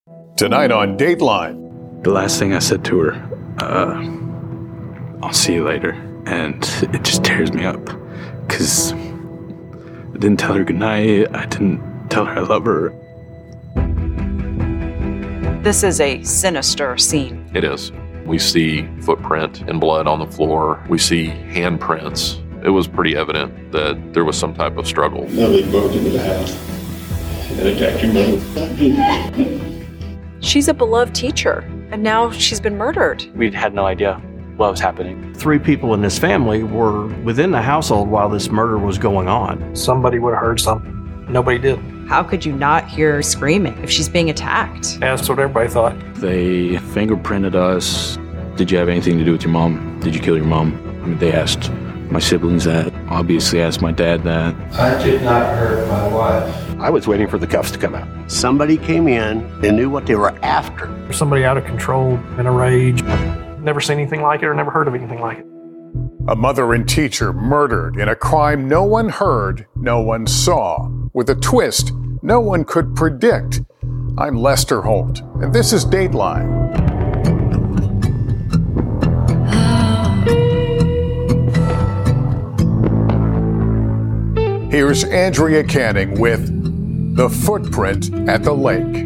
Tonight on Dateline. The last thing I said to her, I'll see you later. And it just tears me up. Because I didn't tell her goodnight. I didn't tell her I love her. This is a sinister scene. It is. We see footprint and blood on the floor. We see handprints. It was pretty evident that there was some type of struggle. They broke into the house and attacked your mother. She's a beloved teacher, and now she's been murdered. We had no idea what was happening. 3 people in this family were within the household while this murder was going on. Somebody would have heard something. Nobody did. How could you not hear screaming if she's being attacked? That's what everybody thought. They fingerprinted us. Did you have anything to do with your mom? Did you kill your mom? I mean, they asked my siblings that. Obviously asked my dad that. I did not hurt my wife. I was waiting for the cuffs to come out. Somebody came in and knew what they were after. Somebody out of control, in a rage. Never seen anything like it or never heard of anything like it. A mother and teacher murdered in a crime no one heard, no one saw. With a twist no one could predict. I'm Lester Holt, and this is Dateline. Here's Andrea Canning with The Footprint at the Lake.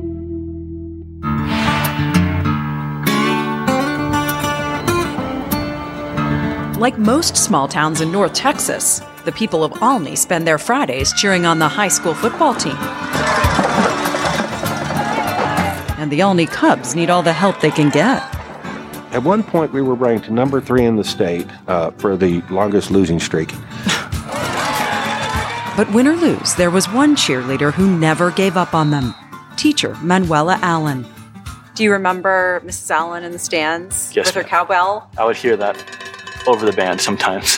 Like most small towns in North Texas, the people of Olney spend their Fridays cheering on the high school football team. And the Olney Cubs need all the help they can get. At one point, we were ranked number 3 in the state for the longest losing streak. But win or lose, there was one cheerleader who never gave up on them. Teacher Manuela Allen. Do you remember Mrs. Allen in the stands Yes, with her ma'am. cowbell? I would hear that over the band sometimes.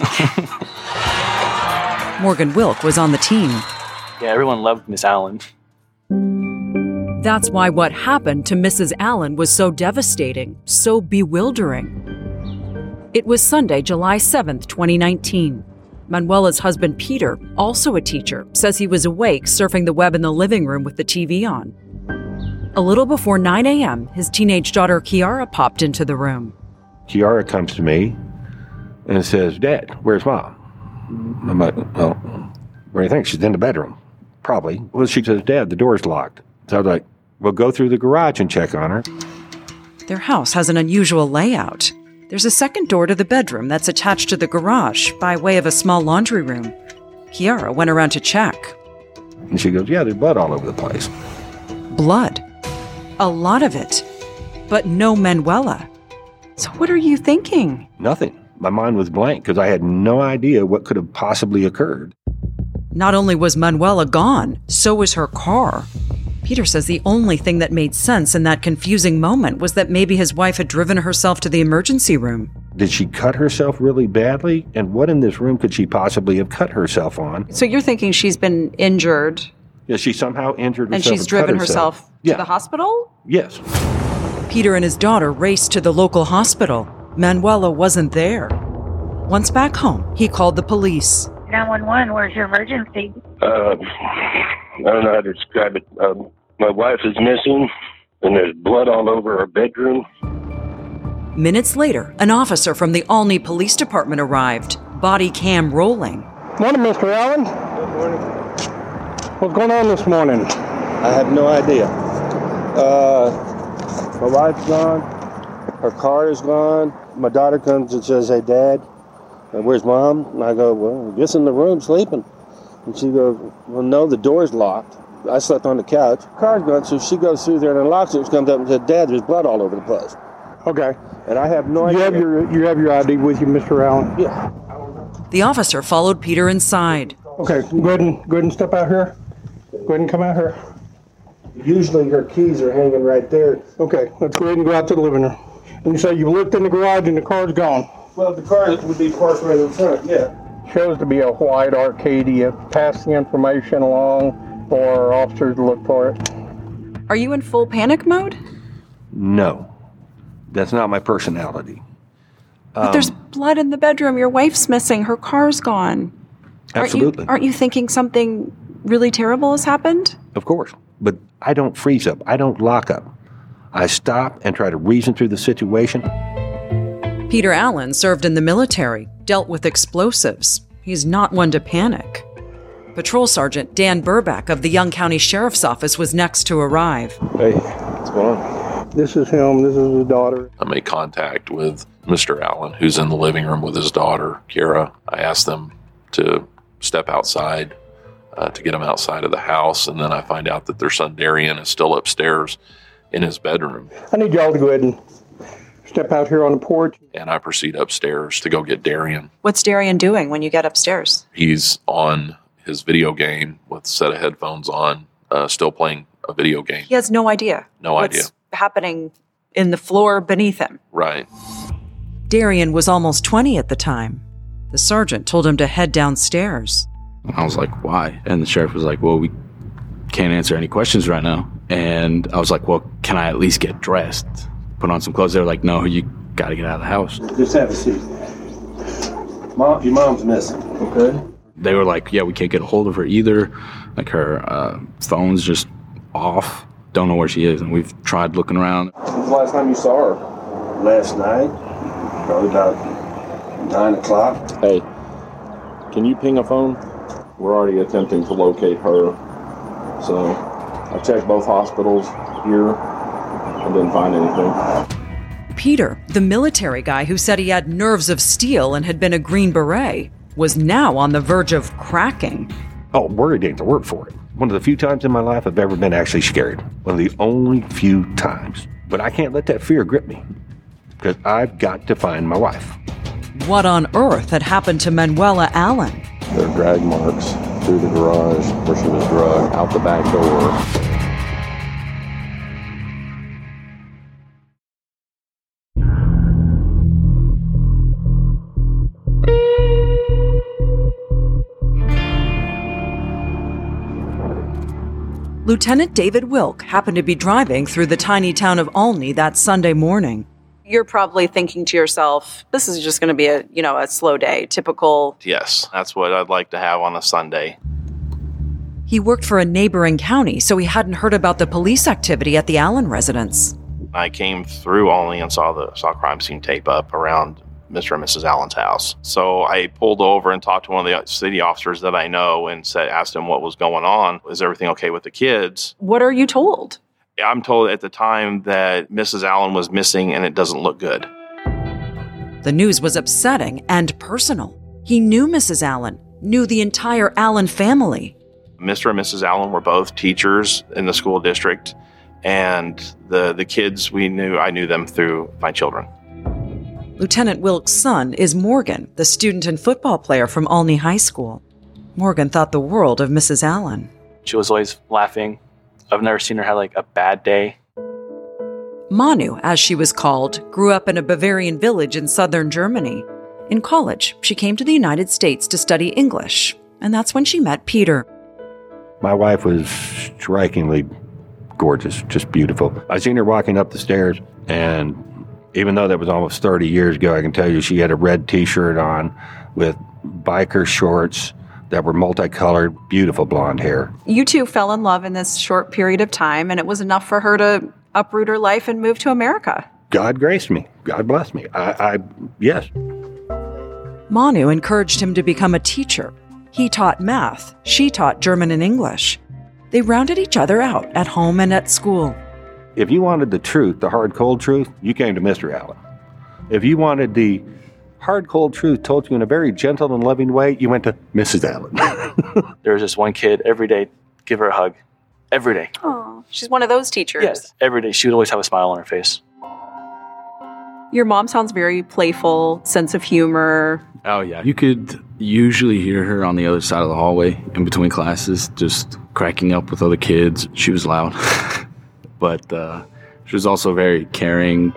Morgan Wilk was on the team. Yeah, everyone loved Miss Allen. That's why what happened to Mrs. Allen was so devastating, so bewildering. It was Sunday, July 7th, 2019. Manuela's husband, Peter, also a teacher, says he was awake surfing the web in the living room with the TV on. A little before 9 a.m., his teenage daughter, Kiara, popped into the room. Kiara comes to me and says, "Dad, where's Mom?" I'm like, "Well, where do you think? She's in the bedroom." "Probably." Well, she says, "Dad, the door's locked." So I was like, "Well, go through the garage and check on her." Their house has an unusual layout. There's a second door to the bedroom that's attached to the garage by way of a small laundry room. Kiara went around to check. And she goes, "Yeah, there's blood all over the place." Blood. A lot of it. But no Manuela. So what are you thinking? Nothing. My mind was blank because I had no idea what could have possibly occurred. Not only was Manuela gone, so was her car. Peter says the only thing that made sense in that confusing moment was that maybe his wife had driven herself to the emergency room. Did she cut herself really badly? And what in this room could she possibly have cut herself on? So you're thinking she's been injured? Yeah, she somehow injured herself. And she's driven herself to the hospital? Yes. Peter and his daughter raced to the local hospital. Manuela wasn't there. Once back home, he called the police. 911, where's your emergency? I don't know how to describe it. My wife is missing, and there's blood all over our bedroom. Minutes later, an officer from the Olney Police Department arrived, body cam rolling. Morning, Mr. Allen. Good morning. What's going on this morning? I have no idea. My wife's gone. Her car is gone. My daughter comes and says, "Hey, Dad, where's Mom?" And I go, "Well, I guess in the room sleeping." And she goes, "Well, no, the door's locked. I slept on the couch. Car's gone." So she goes through there and unlocks it. She comes up and says, "Dad, there's blood all over the place." Okay. And I have no idea. You have your ID with you, Mr. Allen? Yeah. The officer followed Peter inside. Okay, go ahead and step out here. Go ahead and come out here. Usually her keys are hanging right there. Okay, let's go ahead and go out to the living room. And you say you looked in the garage and the car's gone? Well, the car would be parked right in front, yeah. Shows to be a white Arcadia. Pass the information along for our officers to look for it. Are you in full panic mode? No. That's not my personality. But there's blood in the bedroom. Your wife's missing. Her car's gone. Absolutely. Aren't you thinking something really terrible has happened? Of course. But I don't freeze up. I don't lock up. I stop and try to reason through the situation. Peter Allen served in the military, dealt with explosives. He's not one to panic. Patrol Sergeant Dan Burback of the Young County Sheriff's Office was next to arrive. Hey, what's going on? This is him. This is his daughter. I made contact with Mr. Allen, who's in the living room with his daughter, Kira. I asked them to step outside to get him outside of the house, and then I find out that their son Darian is still upstairs in his bedroom. I need y'all to go ahead and step out here on the porch. And I proceed upstairs to go get Darian. What's Darian doing when you get upstairs? He's on his video game with a set of headphones on, still playing a video game. He has no idea. What's happening in the floor beneath him. Right. Darian was almost 20 at the time. The sergeant told him to head downstairs. I was like, why? And the sheriff was like, well, we can't answer any questions right now. And I was like, well, can I at least get dressed? Put on some clothes. They were like, no, you got to get out of the house. Just have a seat. Mom, your mom's missing, okay? They were like, yeah, we can't get a hold of her either. Like her phone's just off. Don't know where she is. And we've tried looking around. When was the last time you saw her? Last night. Probably about 9 o'clock. Hey, can you ping a phone? We're already attempting to locate her. So I checked both hospitals here. I didn't find anything. Peter, the military guy who said he had nerves of steel and had been a Green Beret, was now on the verge of cracking. Oh, word ain't the word for it. One of the few times in my life I've ever been actually scared. One of the only few times. But I can't let that fear grip me, because I've got to find my wife. What on earth had happened to Manuela Allen? There are drag marks through the garage where she was drugged out the back door. Lieutenant David Wilk happened to be driving through the tiny town of Olney that Sunday morning. You're probably thinking to yourself, this is just going to be a slow day, typical. Yes, that's what I'd like to have on a Sunday. He worked for a neighboring county, so he hadn't heard about the police activity at the Allen residence. I came through Olney and saw crime scene tape up around Mr. and Mrs. Allen's house. So I pulled over and talked to one of the city officers that I know and asked him what was going on. Is everything okay with the kids? What are you told? I'm told at the time that Mrs. Allen was missing and it doesn't look good. The news was upsetting and personal. He knew Mrs. Allen, knew the entire Allen family. Mr. and Mrs. Allen were both teachers in the school district, and the kids I knew them through my children. Lieutenant Wilk's son is Morgan, the student and football player from Olney High School. Morgan thought the world of Mrs. Allen. She was always laughing. I've never seen her have a bad day. Manu, as she was called, grew up in a Bavarian village in southern Germany. In college, she came to the United States to study English, and that's when she met Peter. My wife was strikingly gorgeous, just beautiful. I seen her walking up the stairs, and even though that was almost 30 years ago, I can tell you she had a red T-shirt on with biker shorts that were multicolored, beautiful blonde hair. You two fell in love in this short period of time, and it was enough for her to uproot her life and move to America. God graced me. God blessed me. Yes. Manu encouraged him to become a teacher. He taught math. She taught German and English. They rounded each other out at home and at school. If you wanted the truth, the hard, cold truth, you came to Mr. Allen. If you wanted the hard, cold truth told to you in a very gentle and loving way, you went to Mrs. Allen. There was just one kid every day, give her a hug. Every day. Oh, she's one of those teachers. Yes, every day. She would always have a smile on her face. Your mom sounds very playful, sense of humor. Oh, yeah. You could usually hear her on the other side of the hallway in between classes, just cracking up with other kids. She was loud. But she was also very caring.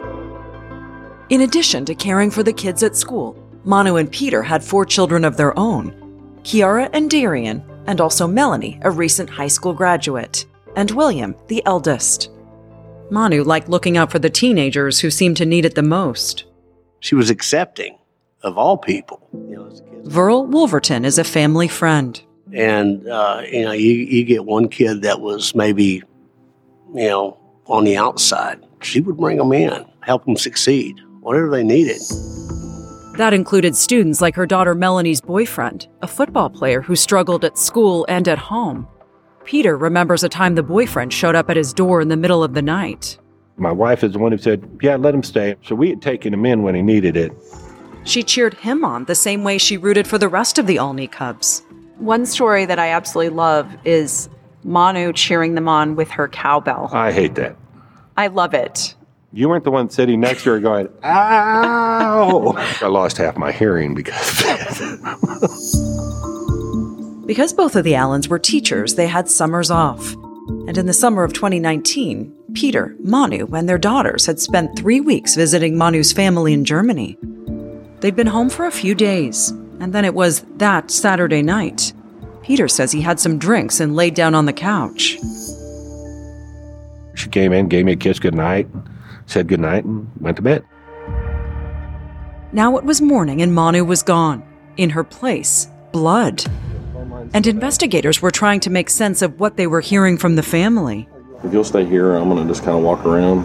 In addition to caring for the kids at school, Manu and Peter had 4 children of their own. Kiara and Darian, and also Melanie, a recent high school graduate, and William, the eldest. Manu liked looking out for the teenagers who seemed to need it the most. She was accepting of all people. Verl Wolverton is a family friend. And, you get one kid that was maybe on the outside. She would bring them in, help them succeed, whatever they needed. That included students like her daughter Melanie's boyfriend, a football player who struggled at school and at home. Peter remembers a time the boyfriend showed up at his door in the middle of the night. My wife is the one who said, yeah, let him stay. So we had taken him in when he needed it. She cheered him on the same way she rooted for the rest of the Olney Cubs. One story that I absolutely love is Manu cheering them on with her cowbell. I hate that. I love it. You weren't the one sitting next to her going, ow! I lost half my hearing because of that. Because both of the Allens were teachers, they had summers off. And in the summer of 2019, Peter, Manu, and their daughters had spent 3 weeks visiting Manu's family in Germany. They'd been home for a few days, and then it was that Saturday night. Peter says he had some drinks and laid down on the couch. She came in, gave me a kiss goodnight, said goodnight, and went to bed. Now it was morning and Manu was gone. In her place, blood. And investigators were trying to make sense of what they were hearing from the family. If you'll stay here, I'm going to just kind of walk around.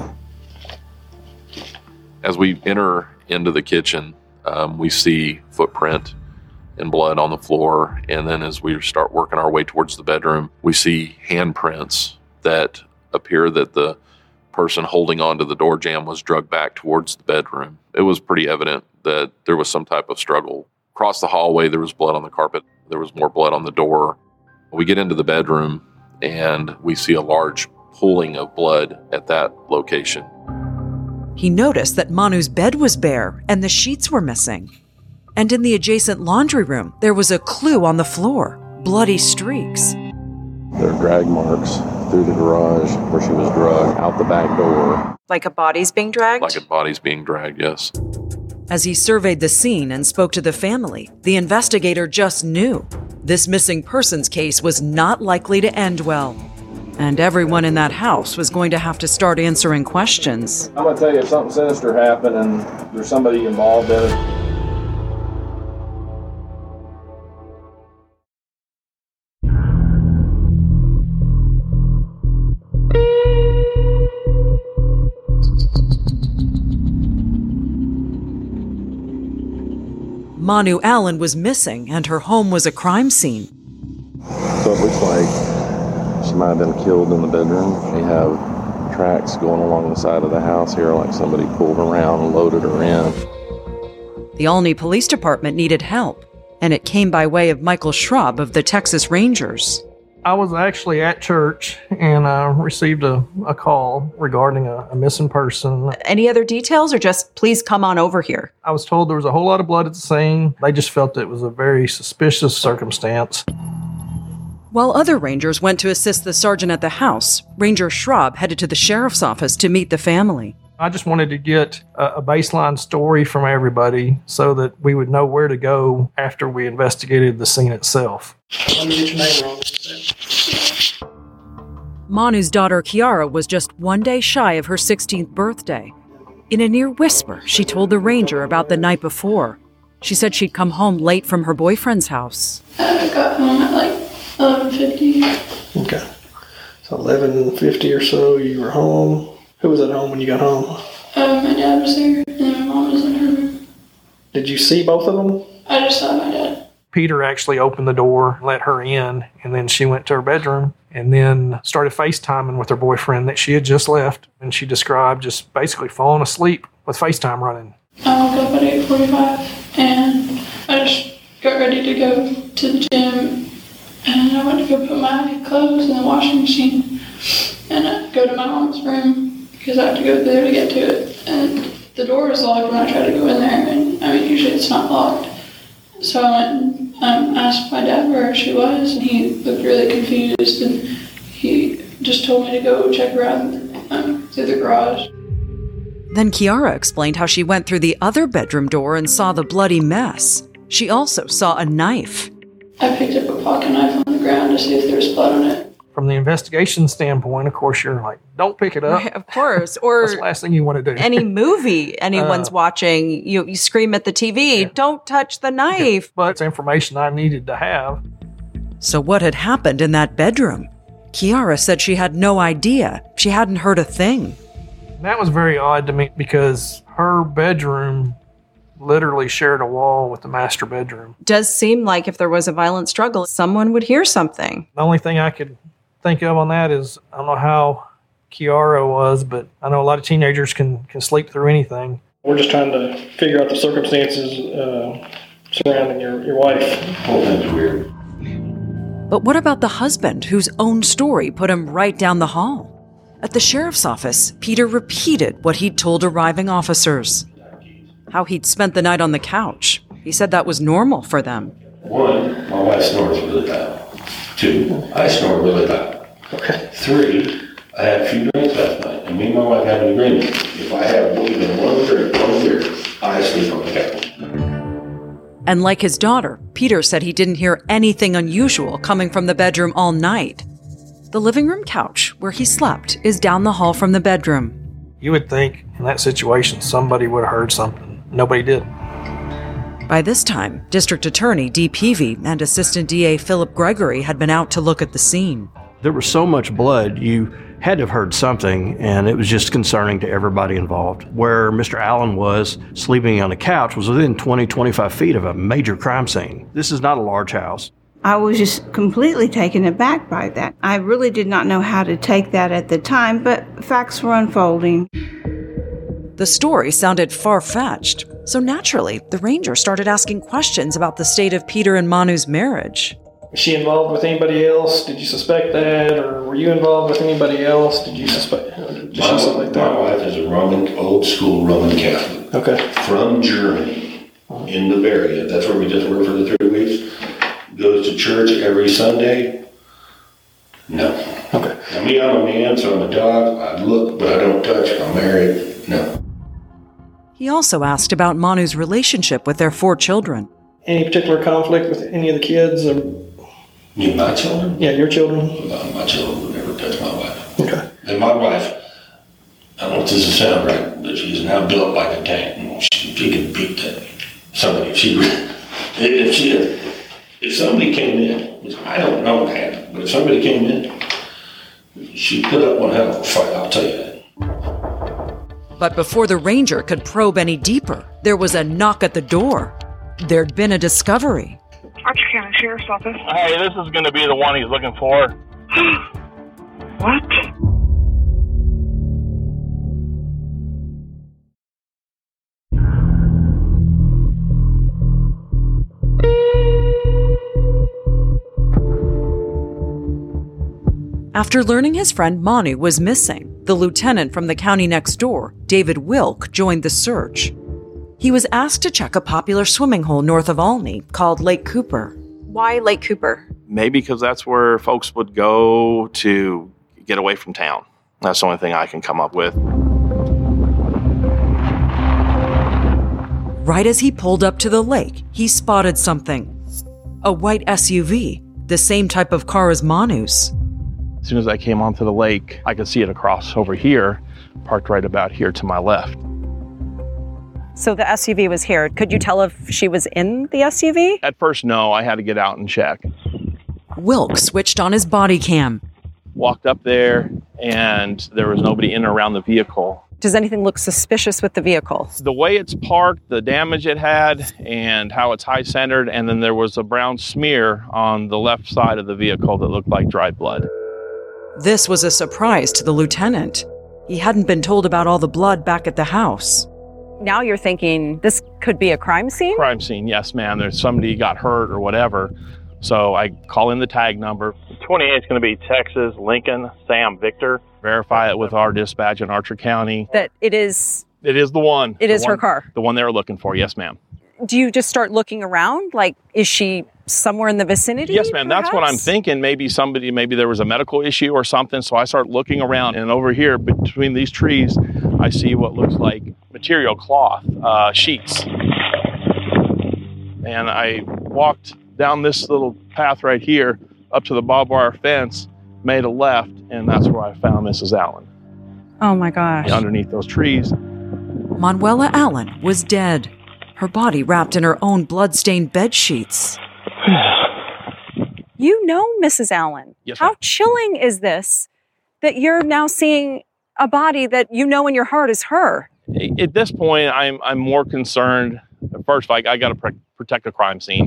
As we enter into the kitchen, we see footprint and blood on the floor. And then as we start working our way towards the bedroom, we see handprints that appear that the person holding onto the door jamb was dragged back towards the bedroom. It was pretty evident that there was some type of struggle. Across the hallway, there was blood on the carpet. There was more blood on the door. We get into the bedroom and we see a large pooling of blood at that location. He noticed that Manu's bed was bare and the sheets were missing. And in the adjacent laundry room, there was a clue on the floor, bloody streaks. There are drag marks through the garage where she was dragged out the back door. Like a body's being dragged? Like a body's being dragged, yes. As he surveyed the scene and spoke to the family, the investigator just knew this missing persons case was not likely to end well. And everyone in that house was going to have to start answering questions. I'm going to tell you, if something sinister happened and there's somebody involved in it. Manu Allen was missing and her home was a crime scene. So it looks like she might have been killed in the bedroom. We have tracks going along the side of the house here, like somebody pulled around and loaded her in. The Olney Police Department needed help, and it came by way of Michael Schraub of the Texas Rangers. I was actually at church and I received a call regarding a missing person. Any other details or just please come on over here? I was told there was a whole lot of blood at the scene. They just felt it was a very suspicious circumstance. While other rangers went to assist the sergeant at the house, Ranger Schraub headed to the sheriff's office to meet the family. I just wanted to get a baseline story from everybody so that we would know where to go after we investigated the scene itself. Let me get your name wrong. Manu's daughter Kiara was just 1 day shy of her 16th birthday. In a near whisper, she told the ranger about the night before. She said she'd come home late from her boyfriend's house. I got home at like 11:50. Okay. So 11:50 or so, you were home. Who was at home when you got home? My dad was there, and then my mom was in her room. Did you see both of them? I just saw my dad. Peter actually opened the door, let her in, and then she went to her bedroom and then started FaceTiming with her boyfriend that she had just left. And she described just basically falling asleep with FaceTime running. I woke up at 8:45, and I just got ready to go to the gym, and I went to go put my clothes in the washing machine, and I go to my mom's room because I have to go there to get to it. And the door was locked when I tried to go in there, and I mean, usually it's not locked. So I went and asked my dad where she was, and he looked really confused, and he just told me to go check around through the garage. Then Kiara explained how she went through the other bedroom door and saw the bloody mess. She also saw a knife. I picked up a pocket knife on the ground to see if there was blood on it. From the investigation standpoint, of course, you're like, don't pick it up. Right, of course. Or that's the last thing you want to do. Any movie anyone's watching, you scream at the TV, yeah. Don't touch the knife. Yeah. But it's information I needed to have. So what had happened in that bedroom? Kiara said she had no idea. She hadn't heard a thing. That was very odd to me because her bedroom literally shared a wall with the master bedroom. Does seem like if there was a violent struggle, someone would hear something. The only thing I could think of on that is, I don't know how Kiara was, but I know a lot of teenagers can sleep through anything. We're just trying to figure out the circumstances surrounding your wife. Whole thing's weird. But what about the husband whose own story put him right down the hall? At the sheriff's office, Peter repeated what he'd told arriving officers. How he'd spent the night on the couch. He said that was normal for them. 1, my wife snores really loud. 2, I snore really loud. Okay. 3, I had a few drinks last night, and me and my wife had an agreement. If I have even one drink, 1 beer, I sleep on the couch. And like his daughter, Peter said he didn't hear anything unusual coming from the bedroom all night. The living room couch where he slept is down the hall from the bedroom. You would think in that situation somebody would have heard something. Nobody did. By this time, District Attorney Dee Peavy and Assistant DA Philip Gregory had been out to look at the scene. There was so much blood, you had to have heard something, and it was just concerning to everybody involved. Where Mr. Allen was sleeping on a couch was within 20-25 feet of a major crime scene. This is not a large house. I was just completely taken aback by that. I really did not know how to take that at the time, but facts were unfolding. The story sounded far-fetched, so naturally, the ranger started asking questions about the state of Peter and Manu's marriage. Was she involved with anybody else? Did you suspect that? Or were you involved with anybody else? Did you suspect? My wife is a old school Roman Catholic. Okay. From Germany, in Bavaria. That's where we just were for the 3 weeks. Goes to church every Sunday. No. Okay. Now, me, I'm a man, so I'm a dog. I look, but I don't touch. I'm married. No. He also asked about Manu's relationship with their 4 children. Any particular conflict with any of the kids? Or... You, my children? Yeah, your children. My children would never touch my wife. Okay. And my wife, I don't know if this will sound right, but she's now built like a tank. She can beat that. Somebody, if somebody came in, which I don't know what happened, but if somebody came in, she'd put up one hell of a fight, I'll tell you that. But before the ranger could probe any deeper, there was a knock at the door. There'd been a discovery. Archer County Sheriff's Office. Hey, this is going to be the one he's looking for. What? After learning his friend Manu was missing, the lieutenant from the county next door, David Wilk, joined the search. He was asked to check a popular swimming hole north of Olney called Lake Cooper. Why Lake Cooper? Maybe because that's where folks would go to get away from town. That's the only thing I can come up with. Right as he pulled up to the lake, he spotted something. A white SUV, the same type of car as Manu's. As soon as I came onto the lake, I could see it across over here, parked right about here to my left. So the SUV was here. Could you tell if she was in the SUV? At first, no. I had to get out and check. Wilk switched on his body cam. Walked up there, and there was nobody in or around the vehicle. Does anything look suspicious with the vehicle? The way it's parked, the damage it had, and how it's high-centered, and then there was a brown smear on the left side of the vehicle that looked like dried blood. This was a surprise to the lieutenant. He hadn't been told about all the blood back at the house. Now you're thinking this could be a crime scene? Crime scene, yes, ma'am. There's somebody got hurt or whatever. So I call in the tag number. 28 is going to be Texas, Lincoln, Sam, Victor. Verify it with our dispatch in Archer County. That it is... It is the one. It is her car. The one they were looking for, yes, ma'am. Do you just start looking around? Like, is she somewhere in the vicinity? Yes, ma'am. Perhaps? That's what I'm thinking. Maybe there was a medical issue or something. So I start looking around, and over here between these trees, I see what looks like material cloth, sheets. And I walked down this little path right here up to the barbed wire fence, made a left, and that's where I found Mrs. Allen. Oh my gosh. Underneath those trees. Manuela Allen was dead, her body wrapped in her own blood-stained bed sheets. You know Mrs. Allen. Yes, How ma'am. chilling is this that you're now seeing a body that you know in your heart is her? At this point, I'm more concerned. First, I got to protect the crime scene.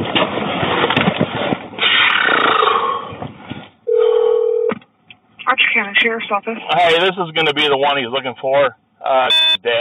Archer County Sheriff's Office. Hey, this is going to be the one he's looking for. Dead.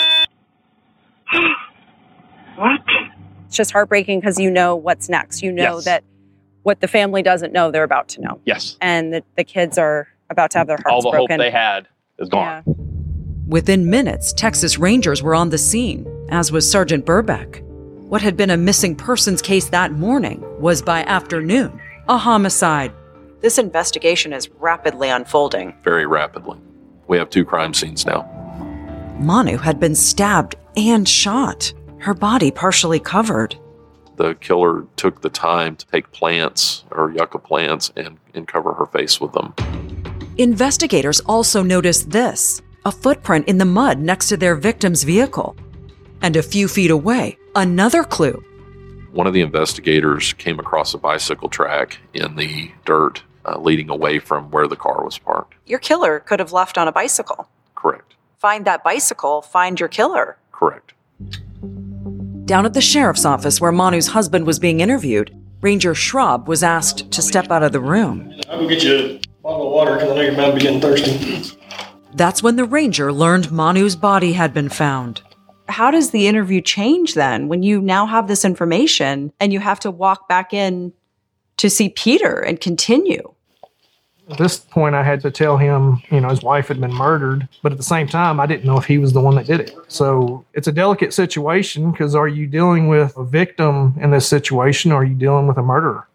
What? It's just heartbreaking because you know what's next. You know Yes. that what the family doesn't know, they're about to know. Yes. And the kids are about to have their hearts All the broken. hope they had is gone. Yeah. Within minutes, Texas Rangers were on the scene, as was Sergeant Burbeck. What had been a missing persons case that morning was by afternoon a homicide. This investigation is rapidly unfolding. Very rapidly. We have 2 crime scenes now. Manu had been stabbed and shot, her body partially covered. The killer took the time to take plants or yucca plants and cover her face with them. Investigators also noticed this, a footprint in the mud next to their victim's vehicle. And a few feet away, another clue. One of the investigators came across a bicycle track in the dirt leading away from where the car was parked. Your killer could have left on a bicycle. Correct. Find that bicycle, find your killer. Correct. Down at the sheriff's office where Manu's husband was being interviewed, Ranger Schraub was asked to step out of the room. I'll go get you a bottle of water because I know you're about to be getting thirsty. That's when the ranger learned Manu's body had been found. How does the interview change then when you now have this information and you have to walk back in to see Peter and continue? At this point, I had to tell him, his wife had been murdered, but at the same time, I didn't know if he was the one that did it. So it's a delicate situation because are you dealing with a victim in this situation or are you dealing with a murderer?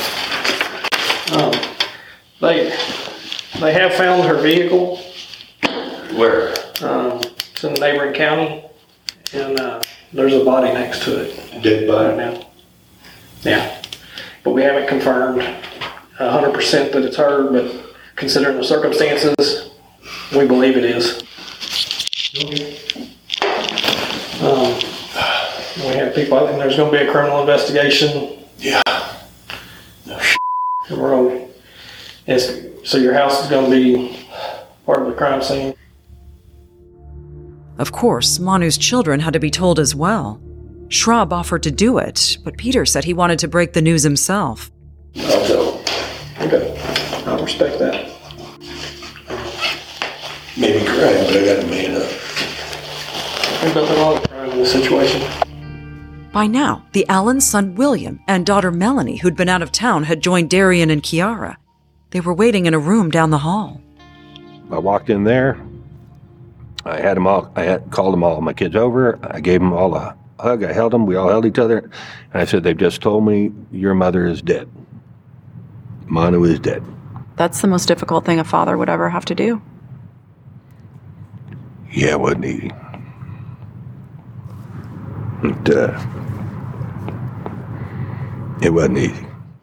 They have found her vehicle. Where? It's in the neighboring county, and there's a body next to it. Dead body? Right now. Yeah. But we haven't confirmed 100% that it's her, but considering the circumstances, we believe it is. We have people, I think there's going to be a criminal investigation. Yeah. So your house is going to be part of the crime scene. Of course, Manu's children had to be told as well. Schraub offered to do it, but Peter said he wanted to break the news himself. I'll tell. Okay. I respect that. Maybe crying, but I got to man up. There's nothing wrong with crying in this situation. By now, the Allens' son William and daughter Melanie, who'd been out of town, had joined Darian and Kiara. They were waiting in a room down the hall. I walked in there. I had called them all my kids over. I gave them all a hug. I held them. We all held each other. And I said, they've just told me your mother is dead. Manu is dead. That's the most difficult thing a father would ever have to do. Yeah, it wasn't easy. It wasn't easy.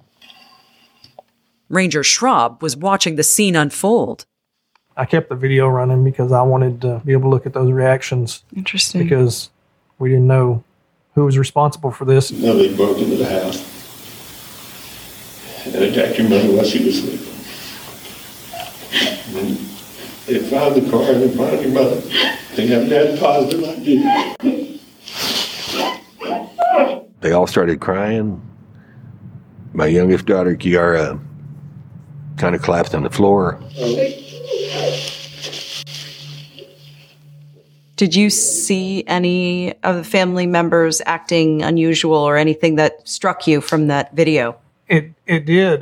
Ranger Schraub was watching the scene unfold. I kept the video running because I wanted to be able to look at those reactions. Interesting. Because we didn't know who was responsible for this. Nobody broke into the house and attacked your mother while she was sleeping. And they found the car and they found your mother. They haven't had positive ID. They all started crying. My youngest daughter, Kiara, kind of collapsed on the floor. Did you see any of the family members acting unusual or anything that struck you from that video? It did.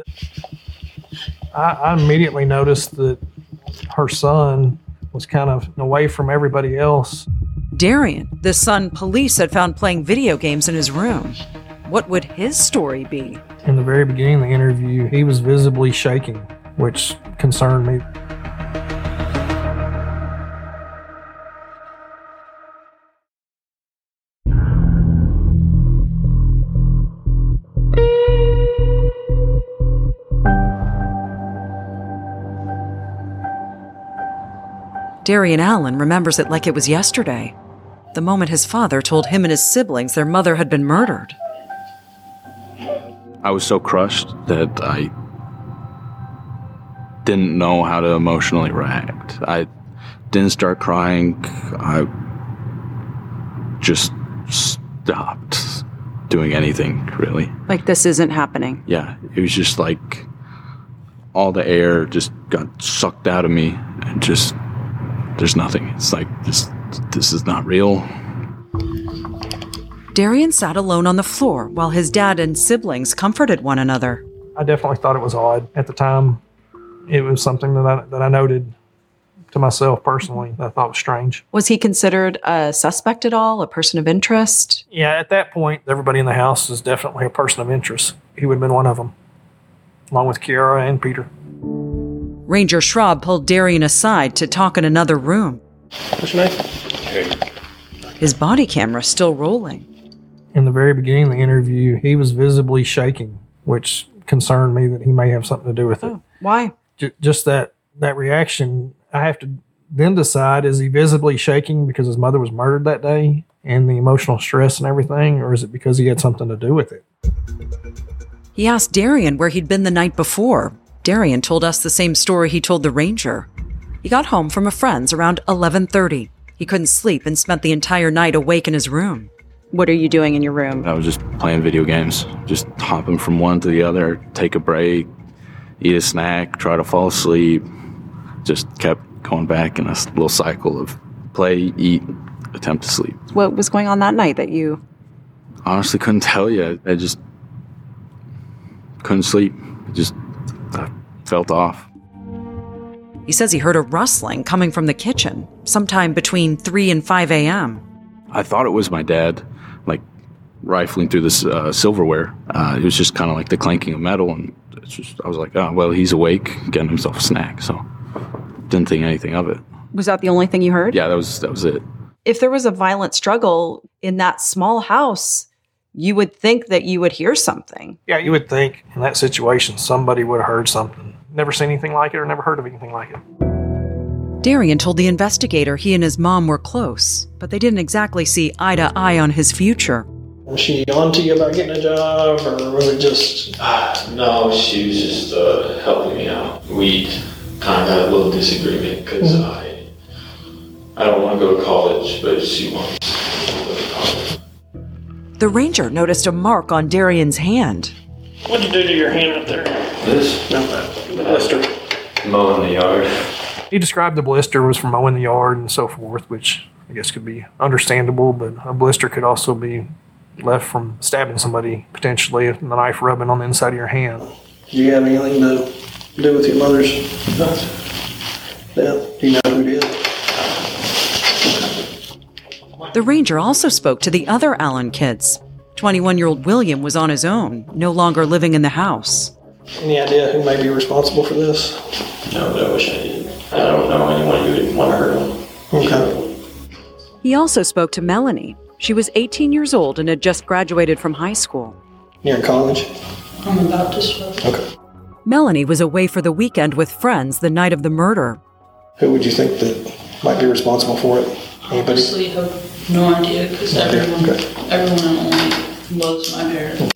I immediately noticed that her son was kind of away from everybody else. Darian, the son police had found playing video games in his room. What would his story be? In the very beginning of the interview, he was visibly shaking, which concerned me. Darian Allen remembers it like it was yesterday, the moment his father told him and his siblings their mother had been murdered. I was so crushed that I didn't know how to emotionally react. I didn't start crying. I just stopped doing anything, really. Like this isn't happening. Yeah, it was just like all the air just got sucked out of me and just, there's nothing. It's like, this is not real. Darian sat alone on the floor while his dad and siblings comforted one another. I definitely thought it was odd at the time. It was something that I noted to myself personally that I thought was strange. Was he considered a suspect at all, a person of interest? Yeah, at that point, everybody in the house is definitely a person of interest. He would have been one of them, along with Kiara and Peter. Ranger Schraub pulled Darian aside to talk in another room. What's your name? Hey. His body camera still rolling. In the very beginning of the interview, he was visibly shaking, which concerned me that he may have something to do with it. Oh, why? Just that reaction, I have to then decide, is he visibly shaking because his mother was murdered that day and the emotional stress and everything, or is it because he had something to do with it? He asked Darian where he'd been the night before. Darian told us the same story he told the ranger. He got home from a friend's around 11:30. He couldn't sleep and spent the entire night awake in his room. What are you doing in your room? I was just playing video games, just hopping from one to the other, take a break, eat a snack, try to fall asleep. Just kept going back in a little cycle of play, eat, attempt to sleep. What was going on that night that you... Honestly, couldn't tell you. I just couldn't sleep. I felt off. He says he heard a rustling coming from the kitchen sometime between 3 and 5 a.m. I thought it was my dad, like, rifling through this silverware. It was just kind of like the clanking of metal, and I was like, oh, well, he's awake, getting himself a snack, so didn't think anything of it. Was that the only thing you heard? Yeah, that was it. If there was a violent struggle in that small house, you would think that you would hear something. Yeah, you would think in that situation somebody would have heard something. Never seen anything like it or never heard of anything like it. Darian told the investigator he and his mom were close, but they didn't exactly see eye to eye on his future. Was she on to you about getting a job, or was it just... No, she was just helping me out. We kind of had a little disagreement because I don't want to go to college, but she wants to go to college. The ranger noticed a mark on Darian's hand. What'd you do to your hand up there? This? No, the blister. Mowing the yard. He described the blister was from mowing the yard and so forth, which I guess could be understandable, but a blister could also be left from stabbing somebody, potentially, with the knife rubbing on the inside of your hand. Do you have anything to do with your mother's death? Do you know who it is? The ranger also spoke to the other Allen kids. 21-year-old William was on his own, no longer living in the house. Any idea who may be responsible for this? No, but I wish I did. I don't know anyone who would want to hurt him. Okay. He also spoke to Melanie. She was 18 years old and had just graduated from high school. You're in college? I'm about to start. Okay. Melanie was away for the weekend with friends the night of the murder. Who would you think that might be responsible for it? Anybody? Honestly, have no idea because everyone only loves my parents.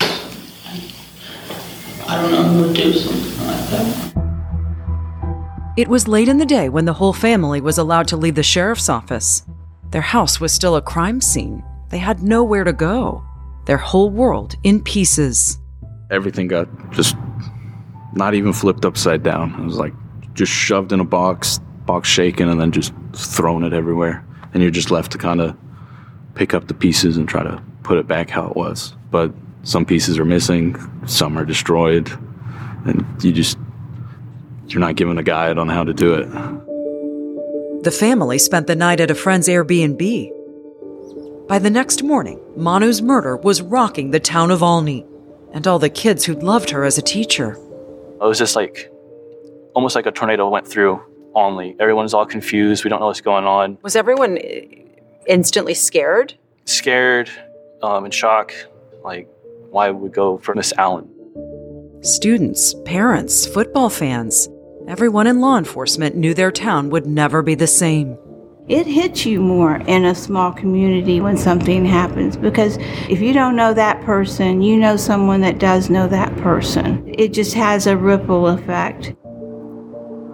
I don't know who would do something like that. It was late in the day when the whole family was allowed to leave the sheriff's office. Their house was still a crime scene. They had nowhere to go. Their whole world in pieces. Everything got just not even flipped upside down. It was like just shoved in a box shaken, and then just thrown it everywhere. And you're just left to kind of pick up the pieces and try to put it back how it was. But some pieces are missing, some are destroyed, and you're not given a guide on how to do it. The family spent the night at a friend's Airbnb. By the next morning, Manu's murder was rocking the town of Olney and all the kids who'd loved her as a teacher. It was just almost like a tornado went through Olney. Everyone's all confused. We don't know what's going on. Was everyone instantly scared? Scared, in shock. Why would we go for Miss Allen? Students, parents, football fans. Everyone in law enforcement knew their town would never be the same. It hits you more in a small community when something happens, because if you don't know that person, you know someone that does know that person. It just has a ripple effect.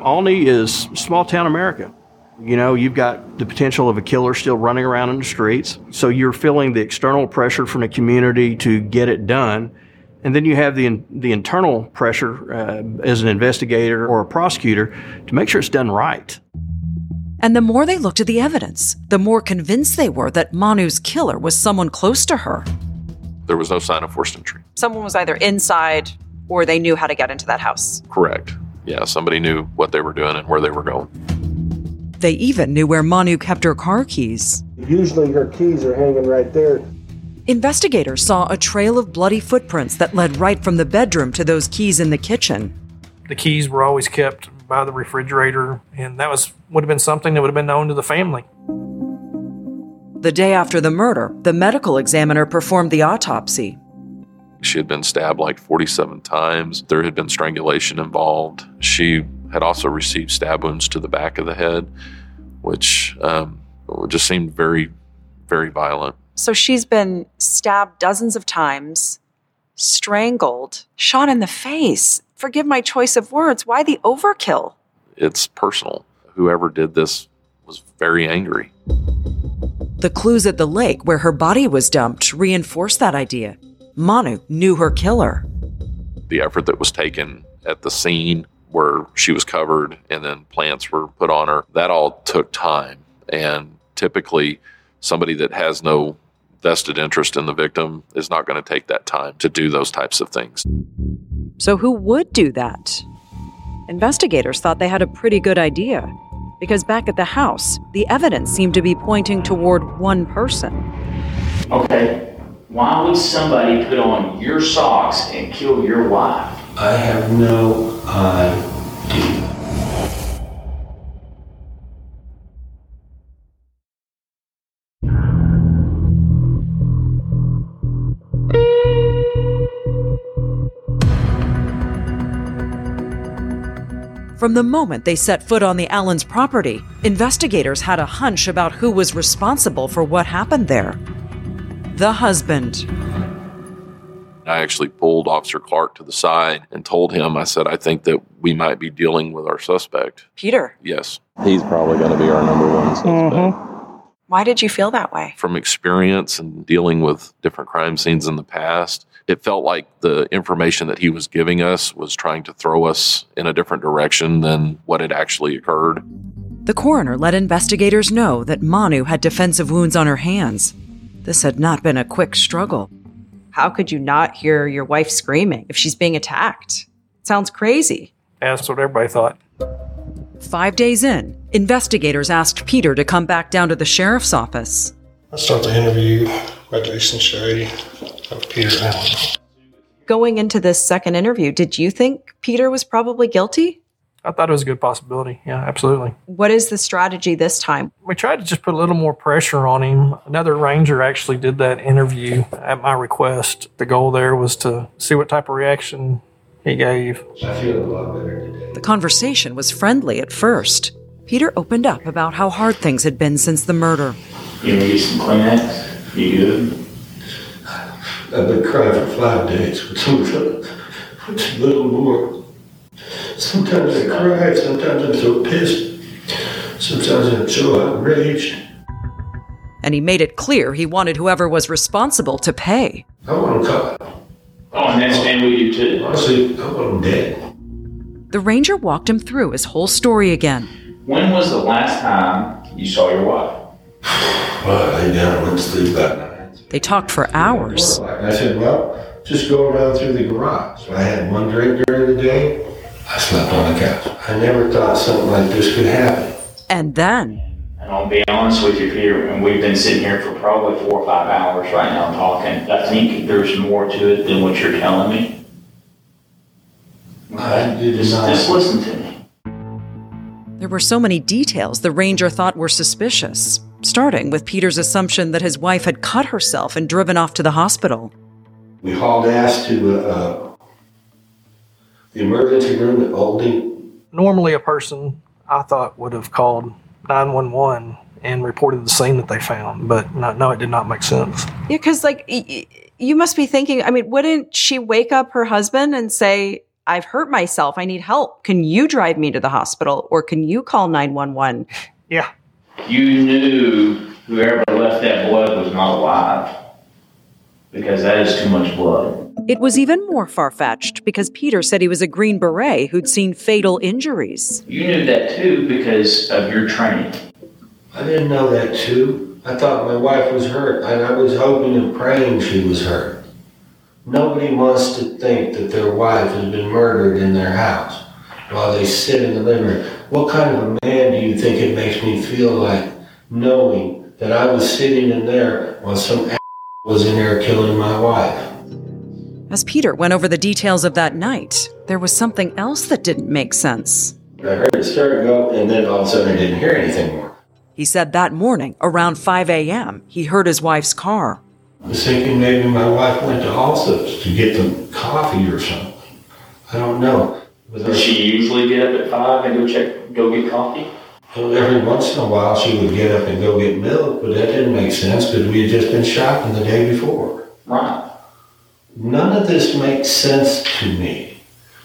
Olney is small town America. You know, you've got the potential of a killer still running around in the streets. So you're feeling the external pressure from the community to get it done. And then you have the internal pressure as an investigator or a prosecutor to make sure it's done right. And the more they looked at the evidence, the more convinced they were that Manu's killer was someone close to her. There was no sign of forced entry. Someone was either inside or they knew how to get into that house. Correct. Yeah, somebody knew what they were doing and where they were going. They even knew where Manu kept her car keys. Usually her keys are hanging right there. Investigators saw a trail of bloody footprints that led right from the bedroom to those keys in the kitchen. The keys were always kept by the refrigerator, and that would have been something that would have been known to the family. The day after the murder, the medical examiner performed the autopsy. She had been stabbed like 47 times. There had been strangulation involved. She had also received stab wounds to the back of the head, which just seemed very, very violent. So she's been stabbed dozens of times, strangled, shot in the face. Forgive my choice of words. Why the overkill? It's personal. Whoever did this was very angry. The clues at the lake where her body was dumped reinforced that idea. Manu knew her killer. The effort that was taken at the scene where she was covered and then plants were put on her, that all took time. And typically, somebody that has no vested interest in the victim is not going to take that time to do those types of things. So who would do that? Investigators thought they had a pretty good idea, because back at the house, the evidence seemed to be pointing toward one person. Okay, why would somebody put on your socks and kill your wife? I have no idea. From the moment they set foot on the Allens' property, investigators had a hunch about who was responsible for what happened there. The husband. I actually pulled Officer Clark to the side and told him, I said, I think that we might be dealing with our suspect. Peter. Yes. He's probably going to be our number one suspect. Why did you feel that way? From experience and dealing with different crime scenes in the past, it felt like the information that he was giving us was trying to throw us in a different direction than what had actually occurred. The coroner let investigators know that Manu had defensive wounds on her hands. This had not been a quick struggle. How could you not hear your wife screaming if she's being attacked? Sounds crazy. That's what everybody thought. 5 days in, investigators asked Peter to come back down to the sheriff's office. I start the interview by Jason Shady of Peter Allen. Going into this second interview, did you think Peter was probably guilty? I thought it was a good possibility. Yeah, absolutely. What is the strategy this time? We tried to just put a little more pressure on him. Another ranger actually did that interview at my request. The goal there was to see what type of reaction he gave. I feel a lot better today. The conversation was friendly at first. Peter opened up about how hard things had been since the murder. You want to get some Kleenex? You good? I've been crying for 5 days with a little more. Sometimes I cry, sometimes I'm so pissed, sometimes I'm so outraged. And he made it clear he wanted whoever was responsible to pay. I want him caught. Oh, and that's and we do too. Honestly, I want him dead. The ranger walked him through his whole story again. When was the last time you saw your wife? Well, I lay down and went to sleep that night. They talked for hours. I said, well, just go around through the garage. I had one drink during the day. I slept on the couch. I never thought something like this could happen. And then... And I'll be honest with you, Peter, and we've been sitting here for probably 4 or 5 hours right now talking. I think there's more to it than what you're telling me. Okay? Just listen to me. There were so many details the ranger thought were suspicious, starting with Peter's assumption that his wife had cut herself and driven off to the hospital. We hauled ass to the emergency room at Oldie. Normally a person, I thought, would have called 911 and reported the scene that they found, but no, it did not make sense. Yeah, because you must be thinking, I mean, wouldn't she wake up her husband and say, I've hurt myself. I need help. Can you drive me to the hospital or can you call 911? Yeah. You knew whoever left that blood was not alive because that is too much blood. It was even more far-fetched because Peter said he was a Green Beret who'd seen fatal injuries. You knew that too because of your training. I didn't know that too. I thought my wife was hurt, and I was hoping and praying she was hurt. Nobody wants to think that their wife has been murdered in their house while they sit in the living room. What kind of a man do you think it makes me feel like knowing that I was sitting in there while some was in there killing my wife? As Peter went over the details of that night, there was something else that didn't make sense. I heard it start to go, and then all of a sudden I didn't hear anything more. He said that morning, around 5 a.m., he heard his wife's car. I was thinking maybe my wife went to Allsup's to get them coffee or something. I don't know. Does she usually get up at 5 and go get coffee? Well, every once in a while she would get up and go get milk, but that didn't make sense because we had just been shopping the day before. Right. None of this makes sense to me.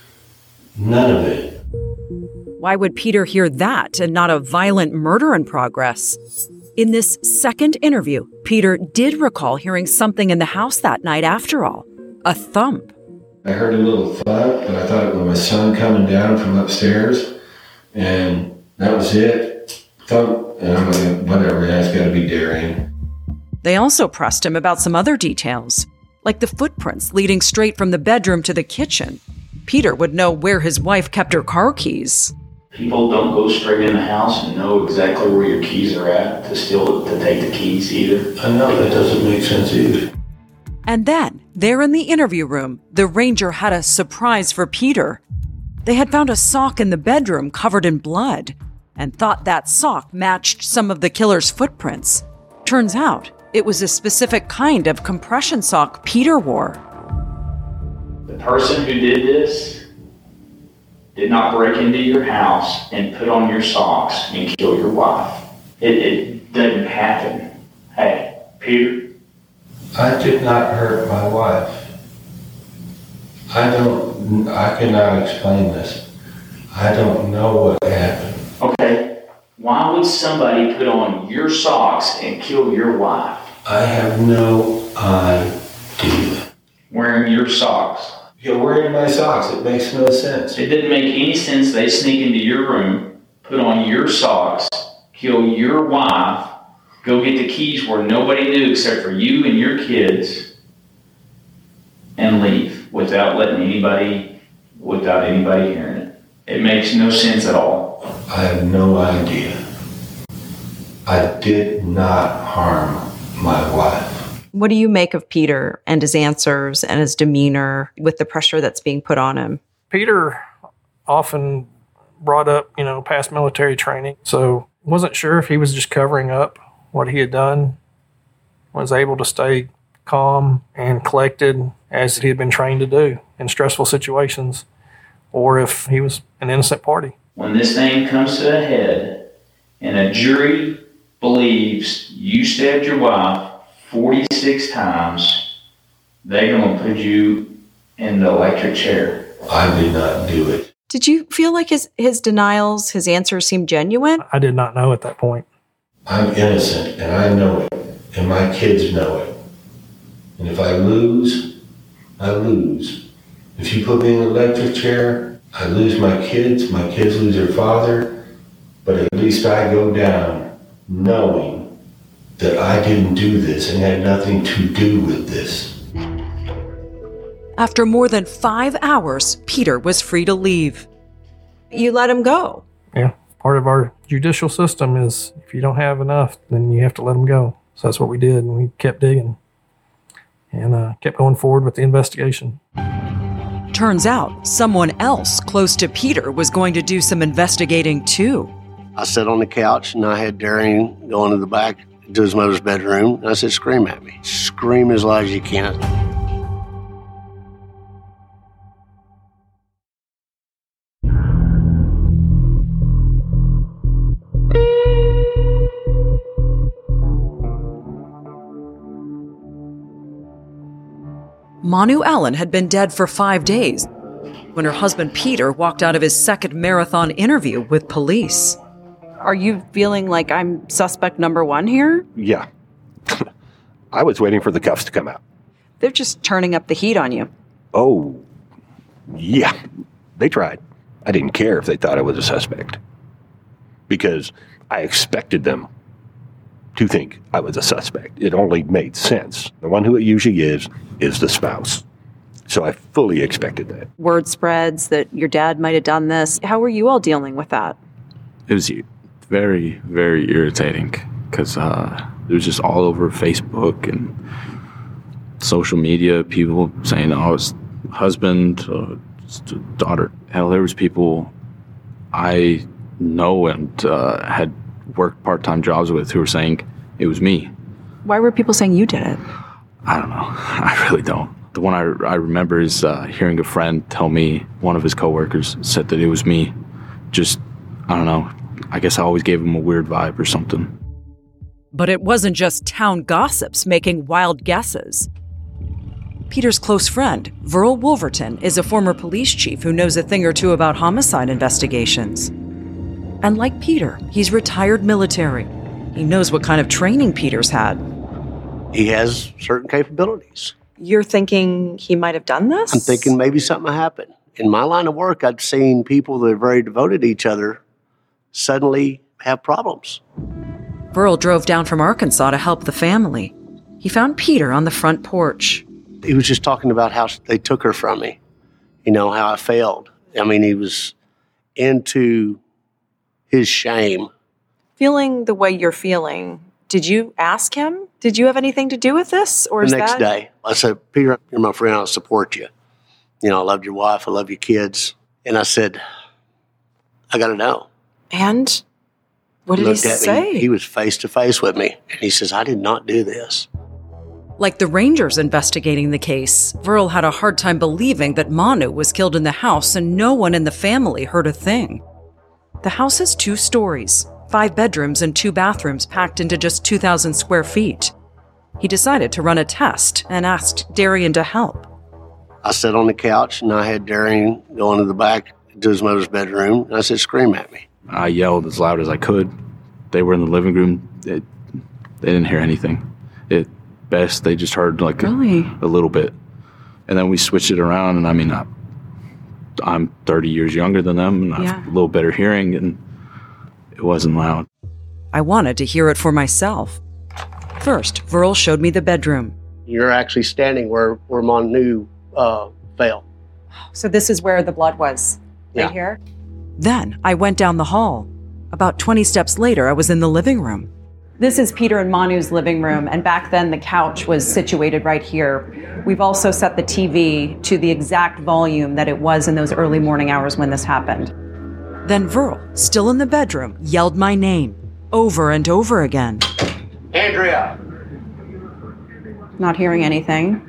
None of it. Why would Peter hear that and not a violent murder in progress? In this second interview, Peter did recall hearing something in the house that night after all. A thump. I heard a little thud, but I thought it was my son coming down from upstairs, and that was it. Thump, and I'm like, whatever, that's got to be Darian. They also pressed him about some other details, like the footprints leading straight from the bedroom to the kitchen. Peter would know where his wife kept her car keys. People don't go straight in the house and know exactly where your keys are at to take the keys either. I know, that doesn't make sense either. And then, there in the interview room, the ranger had a surprise for Peter. They had found a sock in the bedroom covered in blood and thought that sock matched some of the killer's footprints. Turns out, it was a specific kind of compression sock Peter wore. The person who did this did not break into your house and put on your socks and kill your wife. It doesn't happen. Hey, Peter. I did not hurt my wife. I cannot explain this. I don't know what happened. Okay, why would somebody put on your socks and kill your wife? I have no idea. Wearing your socks. You're wearing my socks. It makes no sense. It didn't make any sense. They sneak into your room, put on your socks, kill your wife, go get the keys where nobody knew except for you and your kids, and leave without anybody hearing it. It makes no sense at all. I have no idea. I did not harm my wife. What do you make of Peter and his answers and his demeanor with the pressure that's being put on him? Peter often brought up, past military training, so wasn't sure if he was just covering up what he had done, was able to stay calm and collected as he had been trained to do in stressful situations, or if he was an innocent party. When this thing comes to a head and a jury believes you stabbed your wife 46 times, they're going to put you in the electric chair. I did not do it. Did you feel like his denials, his answers seemed genuine? I did not know at that point. I'm innocent, and I know it, and my kids know it. And if I lose, I lose. If you put me in an electric chair, I lose my kids lose their father, but at least I go down knowing that I didn't do this and had nothing to do with this. After more than 5 hours, Peter was free to leave. You let him go. Yeah. Part of our judicial system is if you don't have enough, then you have to let him go. So that's what we did, and we kept digging and kept going forward with the investigation. Turns out someone else close to Peter was going to do some investigating too. I sat on the couch and I had Darian go into the back to his mother's bedroom, and I said, scream at me. Scream as loud as you can. Manu Allen had been dead for 5 days. when her husband Peter walked out of his second marathon interview with police. Are you feeling like I'm suspect number one here? Yeah. I was waiting for the cuffs to come out. They're just turning up the heat on you. Oh, yeah. They tried. I didn't care if they thought I was a suspect, because I expected them to think I was a suspect. It only made sense. The one who it usually is the spouse. So I fully expected that. Word spreads that your dad might have done this. How were you all dealing with that? It was very, very irritating because it was just all over Facebook and social media, people saying, oh, it's husband, it's daughter. Hell, there was people I know and had worked part-time jobs with who were saying it was me. Why were people saying you did it? I don't know. I really don't. The one I remember is hearing a friend tell me one of his coworkers said that it was me. Just, I don't know. I guess I always gave him a weird vibe or something. But it wasn't just town gossips making wild guesses. Peter's close friend, Verl Wolverton, is a former police chief who knows a thing or two about homicide investigations. And like Peter, he's retired military. He knows what kind of training Peter's had. He has certain capabilities. You're thinking he might have done this? I'm thinking maybe something happened. In my line of work, I've seen people that are very devoted to each other suddenly have problems. Verl drove down from Arkansas to help the family. He found Peter on the front porch. He was just talking about how they took her from me, how I failed. I mean, he was into his shame. Feeling the way you're feeling, did you ask him? Did you have anything to do with this? Or the next day, I said, Peter, you're my friend, I'll support you. I love your wife, I love your kids. And I said, I got to know. And what did he say? He was face to face with me. And he says, I did not do this. Like the Rangers investigating the case, Verl had a hard time believing that Manu was killed in the house and no one in the family heard a thing. The house has 2 stories, 5 bedrooms and 2 bathrooms packed into just 2,000 square feet. He decided to run a test and asked Darian to help. I sat on the couch and I had Darian go into the back to his mother's bedroom and I said, scream at me. I yelled as loud as I could. They were in the living room. They didn't hear anything. At best, they just heard like a little bit. And then we switched it around, and I mean, I'm 30 years younger than them, and I have a little better hearing, and it wasn't loud. I wanted to hear it for myself. First, Verl showed me the bedroom. You're actually standing where Manu fell. So this is where the blood was, right here? Then I went down the hall. About 20 steps later, I was in the living room. This is Peter and Manu's living room, and back then the couch was situated right here. We've also set the TV to the exact volume that it was in those early morning hours when this happened. Then Verl, still in the bedroom, yelled my name over and over again. Andrea! Not hearing anything.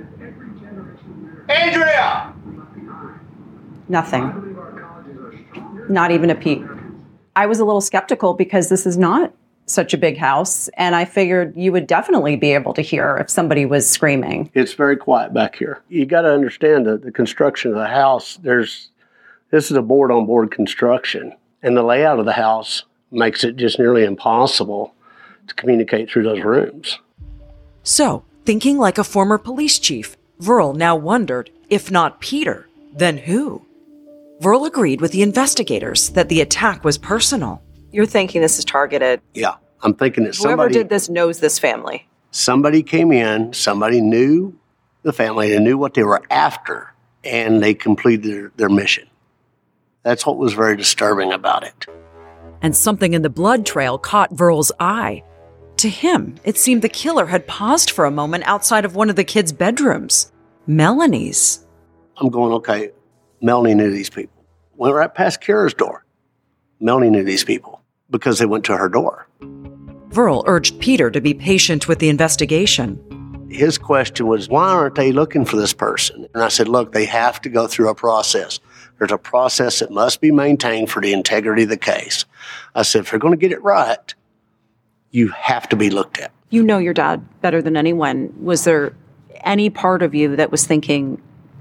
Andrea! Nothing. Not even a peep. I was a little skeptical because this is not such a big house, and I figured you would definitely be able to hear if somebody was screaming. It's very quiet back here. You got to understand the construction of the house. This is a board-on-board construction, and the layout of the house makes it just nearly impossible to communicate through those rooms. So, thinking like a former police chief, Verl now wondered, if not Peter, then who? Verl agreed with the investigators that the attack was personal. You're thinking this is targeted. Yeah, I'm thinking that Whoever did this knows this family. Somebody came in, somebody knew the family, they knew what they were after, and they completed their mission. That's what was very disturbing about it. And something in the blood trail caught Verl's eye. To him, it seemed the killer had paused for a moment outside of one of the kids' bedrooms. Melanie's. I'm going, okay, Melanie knew these people. Went right past Kira's door. Melanie knew these people because they went to her door. Verl urged Peter to be patient with the investigation. His question was, why aren't they looking for this person? And I said, look, they have to go through a process. There's a process that must be maintained for the integrity of the case. I said, if they're going to get it right, you have to be looked at. You know your dad better than anyone. Was there any part of you that was thinking,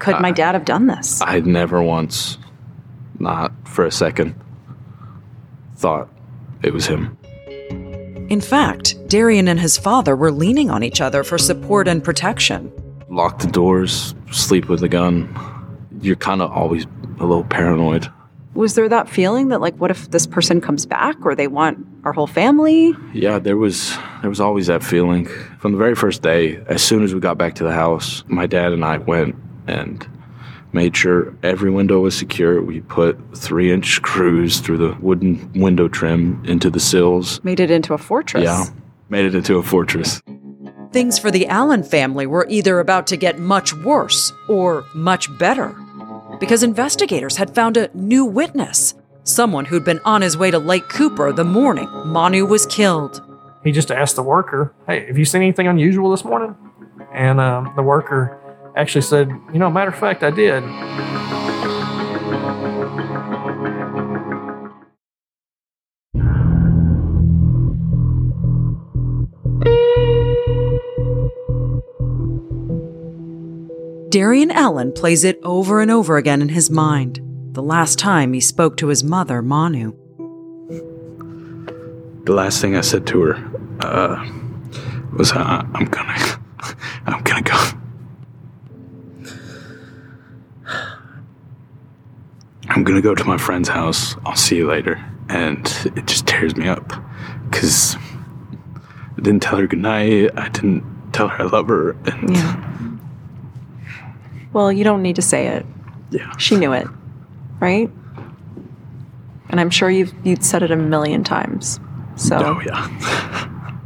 Could my dad have done this? I'd never once, not for a second, thought it was him. In fact, Darian and his father were leaning on each other for support and protection. Lock the doors, sleep with a gun. You're kind of always a little paranoid. Was there that feeling that, like, what if this person comes back or they want our whole family? Yeah, there was always that feeling. From the very first day, as soon as we got back to the house, my dad and I went and made sure every window was secure. We put 3-inch screws through the wooden window trim into the sills. Made it into a fortress. Yeah, made it into a fortress. Things for the Allen family were either about to get much worse or much better, because investigators had found a new witness, someone who'd been on his way to Lake Cooper the morning Manu was killed. He just asked the worker, "Hey, have you seen anything unusual this morning?" And the worker actually said, matter of fact, I did. Darian Allen plays it over and over again in his mind, the last time he spoke to his mother, Manu. The last thing I said to her was, I'm gonna go. I'm gonna go to my friend's house. I'll see you later. And it just tears me up because I didn't tell her goodnight. I didn't tell her I love her. And yeah. Well, you don't need to say it. Yeah. She knew it, right? And I'm sure you'd said it a million times. So. Oh, yeah.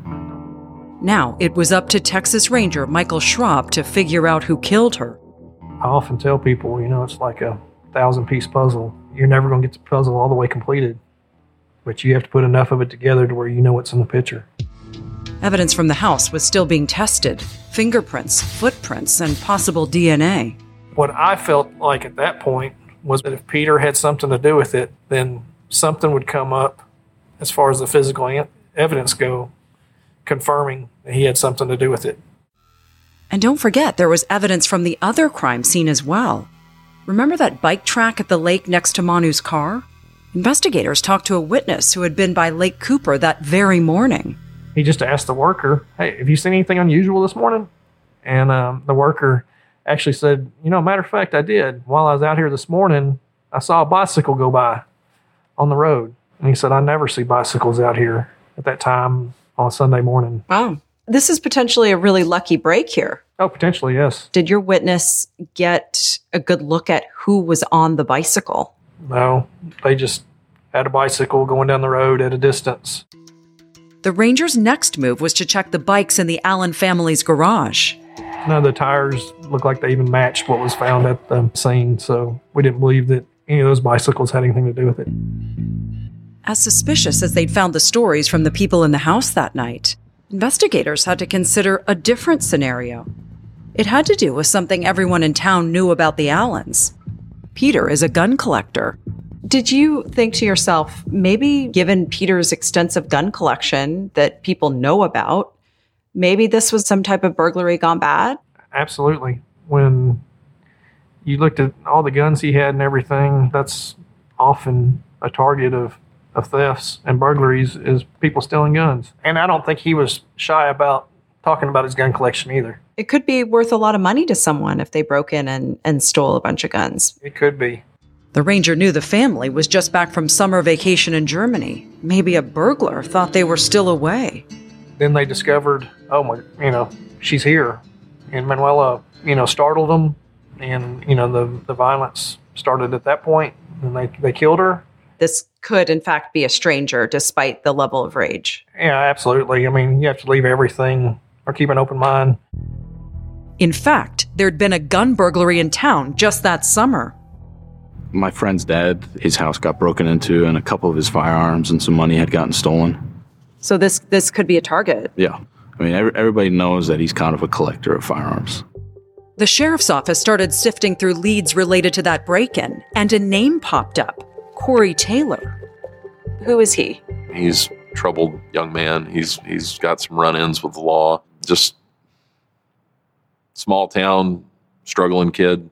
Now it was up to Texas Ranger Michael Schraub to figure out who killed her. I often tell people, it's like a 1,000-piece puzzle. You're never going to get the puzzle all the way completed, but you have to put enough of it together to where you know what's in the picture. Evidence from the house was still being tested. Fingerprints, footprints, and possible DNA. What I felt like at that point was that if Peter had something to do with it, then something would come up as far as the physical evidence go, confirming that he had something to do with it. And don't forget, there was evidence from the other crime scene as well. Remember that bike track at the lake next to Manu's car? Investigators talked to a witness who had been by Lake Cooper that very morning. He just asked the worker, "Hey, have you seen anything unusual this morning?" And the worker actually said, matter of fact, I did. While I was out here this morning, I saw a bicycle go by on the road. And he said, I never see bicycles out here at that time on a Sunday morning. Wow. This is potentially a really lucky break here. Oh, potentially, yes. Did your witness get a good look at who was on the bicycle? No, they just had a bicycle going down the road at a distance. The Rangers' next move was to check the bikes in the Allen family's garage. None of the tires looked like they even matched what was found at the scene, so we didn't believe that any of those bicycles had anything to do with it. As suspicious as they'd found the stories from the people in the house that night, investigators had to consider a different scenario. It had to do with something everyone in town knew about the Allens. Peter is a gun collector. Did you think to yourself, maybe given Peter's extensive gun collection that people know about, maybe this was some type of burglary gone bad? Absolutely. When you looked at all the guns he had and everything, that's often a target of thefts and burglaries is people stealing guns. And I don't think he was shy about talking about his gun collection either. It could be worth a lot of money to someone if they broke in and stole a bunch of guns. It could be. The ranger knew the family was just back from summer vacation in Germany. Maybe a burglar thought they were still away. Then they discovered, she's here. And Manuela, startled them. And, the violence started at that point. And they killed her. This could, in fact, be a stranger despite the level of rage. Yeah, absolutely. I mean, you have to leave everything or keep an open mind. In fact, there'd been a gun burglary in town just that summer. My friend's dad, his house got broken into and a couple of his firearms and some money had gotten stolen. So this could be a target. Yeah. I mean, everybody knows that he's kind of a collector of firearms. The sheriff's office started sifting through leads related to that break-in, and a name popped up. Corey Taylor. Who is he? He's a troubled young man. He's got some run-ins with the law. Just small town, struggling kid.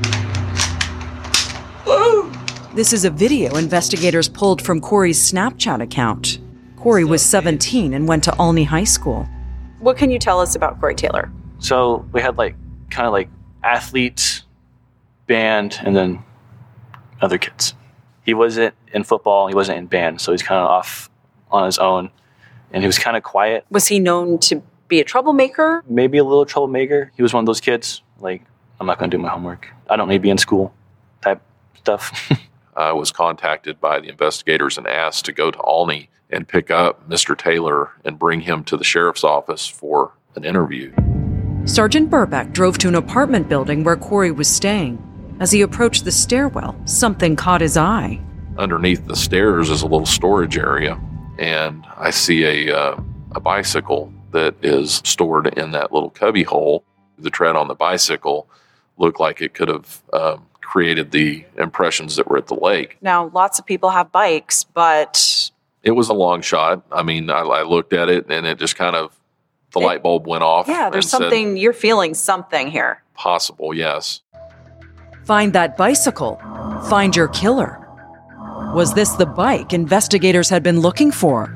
This is a video investigators pulled from Corey's Snapchat account. Corey was 17 and went to Olney High School. What can you tell us about Corey Taylor? So we had kind of athletes, band, and then other kids. He wasn't in football, he wasn't in band, so he's kind of off on his own, and he was kind of quiet. Was he known to be a troublemaker? Maybe a little troublemaker. He was one of those kids, I'm not going to do my homework. I don't need to be in school type stuff. I was contacted by the investigators and asked to go to Olney and pick up Mr. Taylor and bring him to the sheriff's office for an interview. Sergeant Burbeck drove to an apartment building where Corey was staying. As he approached the stairwell, something caught his eye. Underneath the stairs is a little storage area, and I see a bicycle that is stored in that little cubby hole. The tread on the bicycle looked like it could have created the impressions that were at the lake. Now, lots of people have bikes, but... It was a long shot. I mean, I looked at it, and it just kind of, the light bulb went off. Yeah, there's something, you're feeling something here. Possible, yes. Find that bicycle. Find your killer. Was this the bike investigators had been looking for?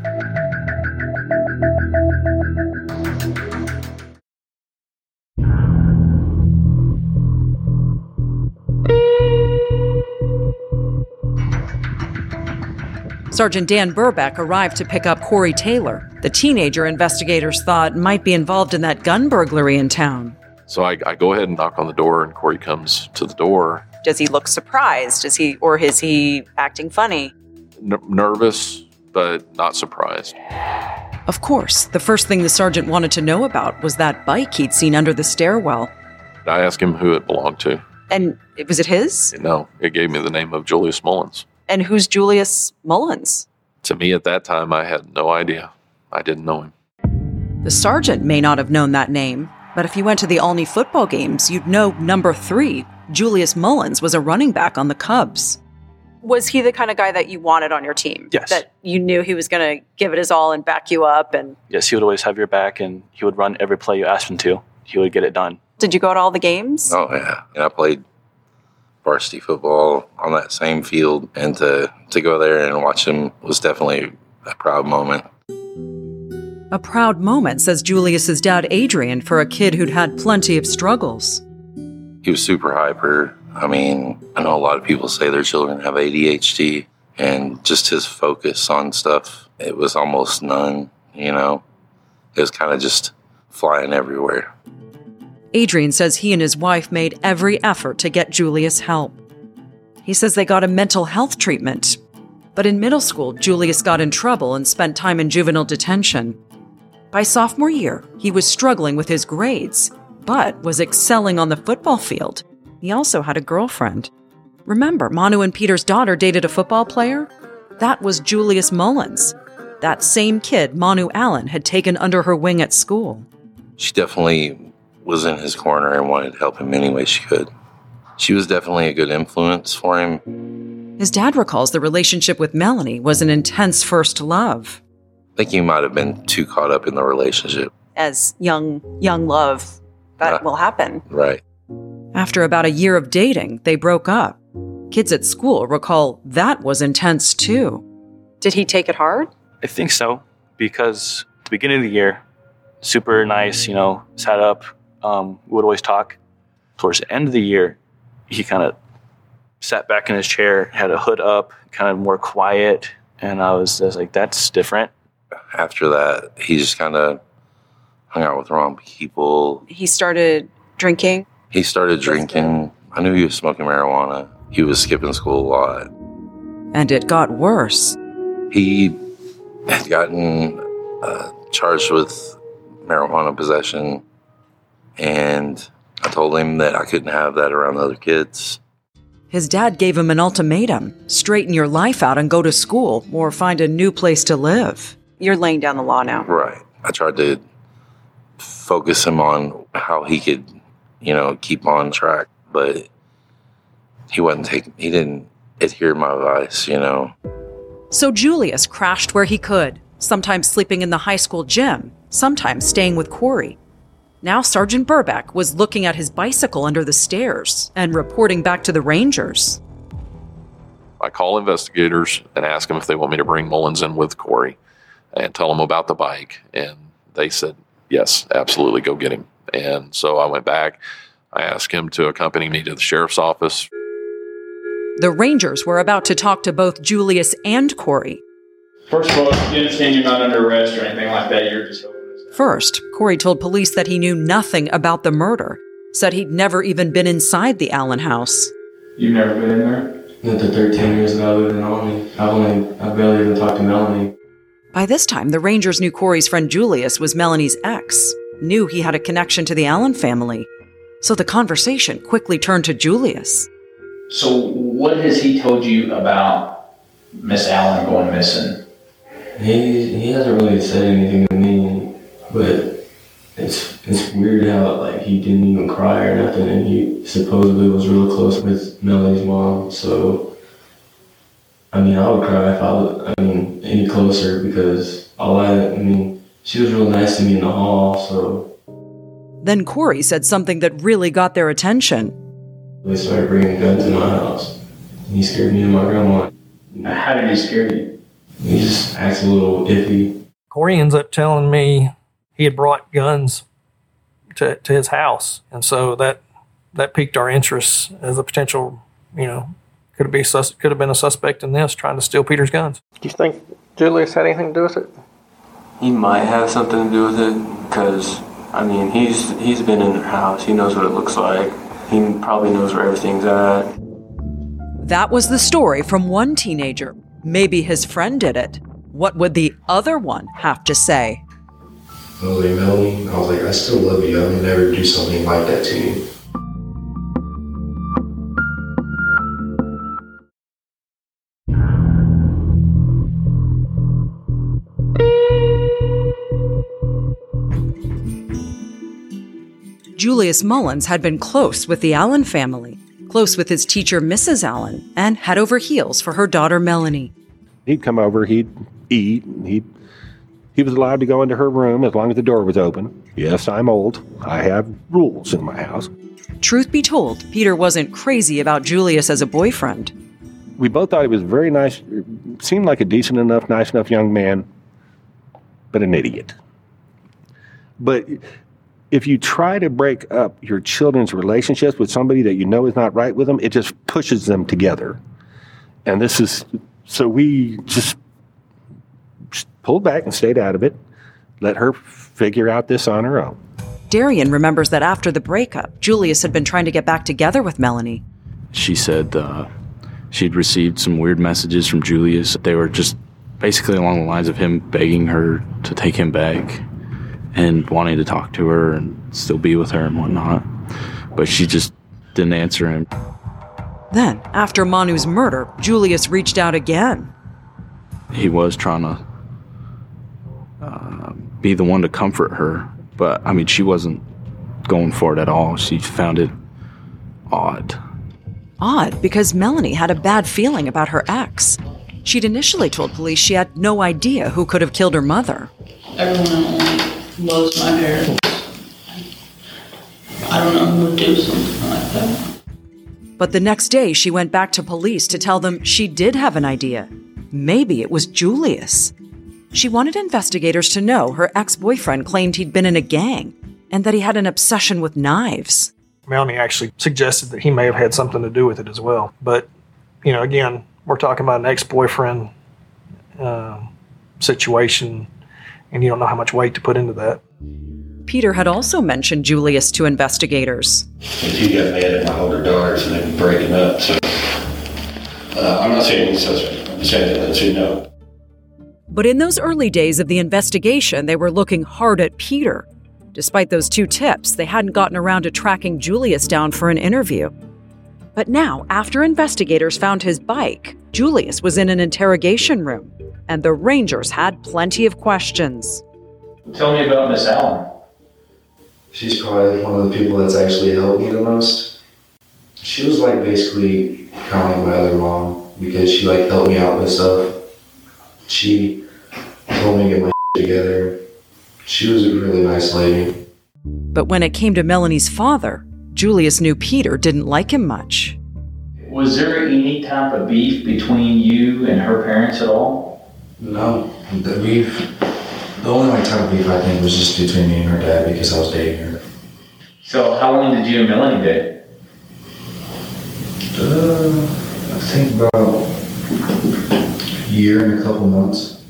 Sergeant Dan Burbeck arrived to pick up Corey Taylor, the teenager investigators thought might be involved in that gun burglary in town. So I go ahead and knock on the door, and Corey comes to the door. Does he look surprised? Is he acting funny? Nervous, but not surprised. Of course, the first thing the sergeant wanted to know about was that bike he'd seen under the stairwell. I asked him who it belonged to. And was it his? No, it gave me the name of Julius Mullins. And who's Julius Mullins? To me at that time, I had no idea. I didn't know him. The sergeant may not have known that name, but if you went to the Olney football games, you'd know number 3, Julius Mullins, was a running back on the Cubs. Was he the kind of guy that you wanted on your team? Yes. That you knew he was going to give it his all and back you up? And yes, he would always have your back, and he would run every play you asked him to. He would get it done. Did you go to all the games? Oh, yeah. And I played varsity football on that same field, and to go there and watch him was definitely a proud moment. A proud moment, says Julius's dad Adrian, for a kid who'd had plenty of struggles. He was super hyper. I mean, I know a lot of people say their children have ADHD, and just his focus on stuff, it was almost none, you know? It was kind of just flying everywhere. Adrian says he and his wife made every effort to get Julius help. He says they got a mental health treatment. But in middle school, Julius got in trouble and spent time in juvenile detention. By sophomore year, he was struggling with his grades, but was excelling on the football field. He also had a girlfriend. Remember, Manu and Peter's daughter dated a football player? That was Julius Mullins. That same kid Manu Allen had taken under her wing at school. She definitely was in his corner and wanted to help him any way she could. She was definitely a good influence for him. His dad recalls the relationship with Melanie was an intense first love. I think he might have been too caught up in the relationship. As young love, that will happen. Right. After about a year of dating, they broke up. Kids at school recall that was intense too. Did he take it hard? I think so, because at the beginning of the year, super nice, sat up, we would always talk. Towards the end of the year, he kind of sat back in his chair, had a hood up, kind of more quiet, and I was just like, that's different. After that, he just kind of hung out with the wrong people. He started drinking? He started drinking. I knew he was smoking marijuana. He was skipping school a lot. And it got worse. He had gotten charged with marijuana possession, and I told him that I couldn't have that around other kids. His dad gave him an ultimatum: straighten your life out and go to school, or find a new place to live. You're laying down the law now. Right. I tried to focus him on how he could, keep on track, but he didn't adhere to my advice, So Julius crashed where he could, sometimes sleeping in the high school gym, sometimes staying with Corey. Now Sergeant Burback was looking at his bicycle under the stairs and reporting back to the Rangers. I call investigators and ask them if they want me to bring Mullins in with Corey and tell them about the bike. And they said, yes, absolutely, go get him. And so I went back. I asked him to accompany me to the sheriff's office. The Rangers were about to talk to both Julius and Corey. First of all, you understand you're not under arrest or anything like that. You're just hoping this. First, Corey told police that he knew nothing about the murder, said he'd never even been inside the Allen house. You've never been in there? Not the 13 years that I lived in Albany. I barely even talked to Melanie. By this time, the Rangers knew Corey's friend Julius was Melanie's ex, knew he had a connection to the Allen family. So the conversation quickly turned to Julius. So what has he told you about Miss Allen going missing? He hasn't really said anything to me, but it's weird how he didn't even cry or nothing, and he supposedly was real close with Melanie's mom. So I would cry if I was any closer, because she was real nice to me in the hall. So then Corey said something that really got their attention. They started bringing guns in my house. He scared me and my grandma. How did he scare you? He just acts a little iffy. Corey ends up telling me he had brought guns to his house, and so that piqued our interest as a potential, could have been a suspect in this, trying to steal Peter's guns. Do you think Julius had anything to do with it? He might have something to do with it, because he's been in their house. He knows what it looks like. He probably knows where everything's at. That was the story from one teenager. Maybe his friend did it. What would the other one have to say? I was like, Melanie, I still love you. I would never do something like that to you. Julius Mullins had been close with the Allen family, close with his teacher, Mrs. Allen, and head over heels for her daughter, Melanie. He'd come over, he'd eat, he was allowed to go into her room as long as the door was open. Yes, I'm old. I have rules in my house. Truth be told, Peter wasn't crazy about Julius as a boyfriend. We both thought he was very nice, seemed like a decent enough, nice enough young man, but an idiot. But if you try to break up your children's relationships with somebody that you know is not right with them, it just pushes them together. And so we just pulled back and stayed out of it, let her figure out this on her own. Darian remembers that after the breakup, Julius had been trying to get back together with Melanie. She said she'd received some weird messages from Julius. They were just basically along the lines of him begging her to take him back and wanting to talk to her and still be with her and whatnot. But she just didn't answer him. Then, after Manu's murder, Julius reached out again. He was trying to be the one to comfort her, but she wasn't going for it at all. She found it odd. Odd, because Melanie had a bad feeling about her ex. She'd initially told police she had no idea who could have killed her mother. Everyone loves my parents. I don't know who would do something like that. But the next day, she went back to police to tell them she did have an idea. Maybe it was Julius. She wanted investigators to know her ex-boyfriend claimed he'd been in a gang and that he had an obsession with knives. Melanie actually suggested that he may have had something to do with it as well. But, again, we're talking about an ex-boyfriend situation, and you don't know how much weight to put into that. Peter had also mentioned Julius to investigators. He got mad at my older daughters and they've been breaking up, so I'm not saying he's suspect. I'm just saying that lets you know. But in those early days of the investigation, they were looking hard at Peter. Despite those 2 tips, they hadn't gotten around to tracking Julius down for an interview. But now, after investigators found his bike, Julius was in an interrogation room, and the Rangers had plenty of questions. Tell me about Miss Allen. She's probably one of the people that's actually helped me the most. She was basically kind of like my other mom, because she helped me out with stuff. She told me to get my together. She was a really nice lady. But when it came to Melanie's father, Julius knew Peter didn't like him much. Was there any type of beef between you and her parents at all? No. The only type of beef I think was just between me and her dad because I was dating her. So how long did you and Melanie date? I think about a year and a couple months.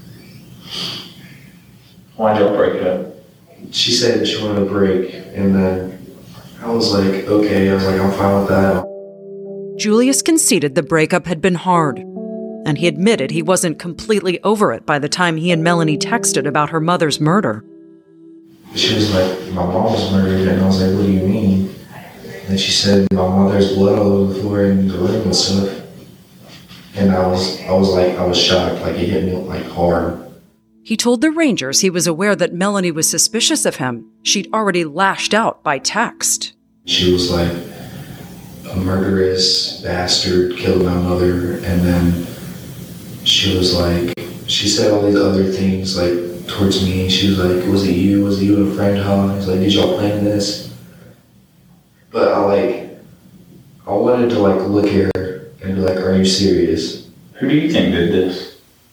Why'd y'all break it up? She said she wanted a break, and then I was like, okay. I was like, I'm fine with that. Julius conceded the breakup had been hard, and he admitted he wasn't completely over it by the time he and Melanie texted about her mother's murder. She was like, my mom was murdered, and I was like, what do you mean? And she said, my mother's blood all over the floor in the room and stuff. And I was shocked, like it hit me like hard. He told the Rangers he was aware that Melanie was suspicious of him. She'd already lashed out by text. She was like, a murderous bastard killed my mother, and then she was like, she said all these other things like towards me. She was like, was it you and a friend, huh? I was like, did y'all plan this? But I wanted to look at her and be like, are you serious? Who do you think did this?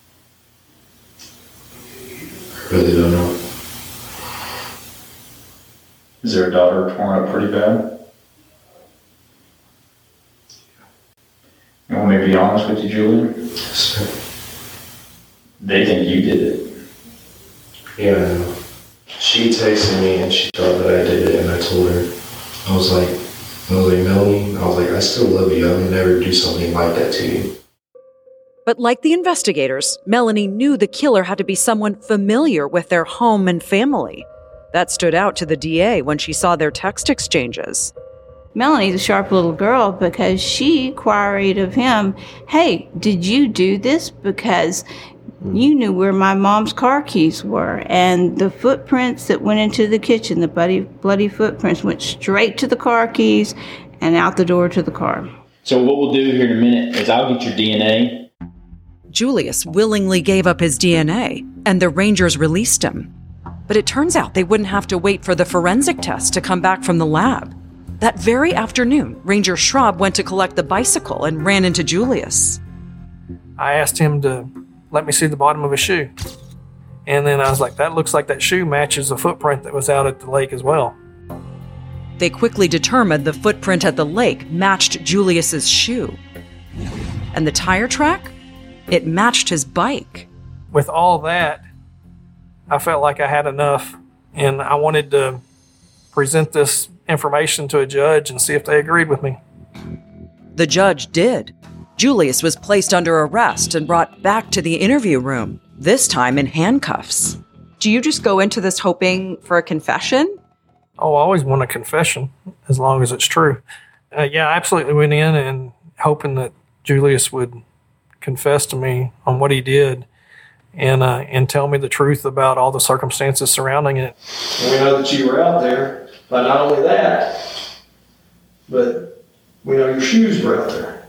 I really don't know. Is their daughter torn up pretty bad? You want me to be honest with you, Julian? Sir. They think you did it. Yeah, I know. She texted me and she thought that I did it, and I told her, I was like, Melanie, I still love you. I would never do something like that to you. But like the investigators, Melanie knew the killer had to be someone familiar with their home and family. That stood out to the DA when she saw their text exchanges. Melanie's a sharp little girl because she queried of him, hey, did you do this? Because you knew where my mom's car keys were. And the footprints that went into the kitchen, the bloody footprints, went straight to the car keys and out the door to the car. So what we'll do here in a minute is I'll get your DNA. Julius willingly gave up his DNA, and the Rangers released him. But it turns out they wouldn't have to wait for the forensic test to come back from the lab. That very afternoon, Ranger Schraub went to collect the bicycle and ran into Julius. I asked him to let me see the bottom of his shoe. And then I was like, that looks like that shoe matches the footprint that was out at the lake as well. They quickly determined the footprint at the lake matched Julius's shoe. And the tire track? It matched his bike. With all that, I felt like I had enough, and I wanted to present this information to a judge and see if they agreed with me. The judge did. Julius was placed under arrest and brought back to the interview room, this time in handcuffs. Do you just go into this hoping for a confession? Oh, I always want a confession, as long as it's true. Yeah, I absolutely went in and hoping that Julius would confess to me on what he did and tell me the truth about all the circumstances surrounding it. And we know that you were out there, but not only that, but we know your shoes were out there.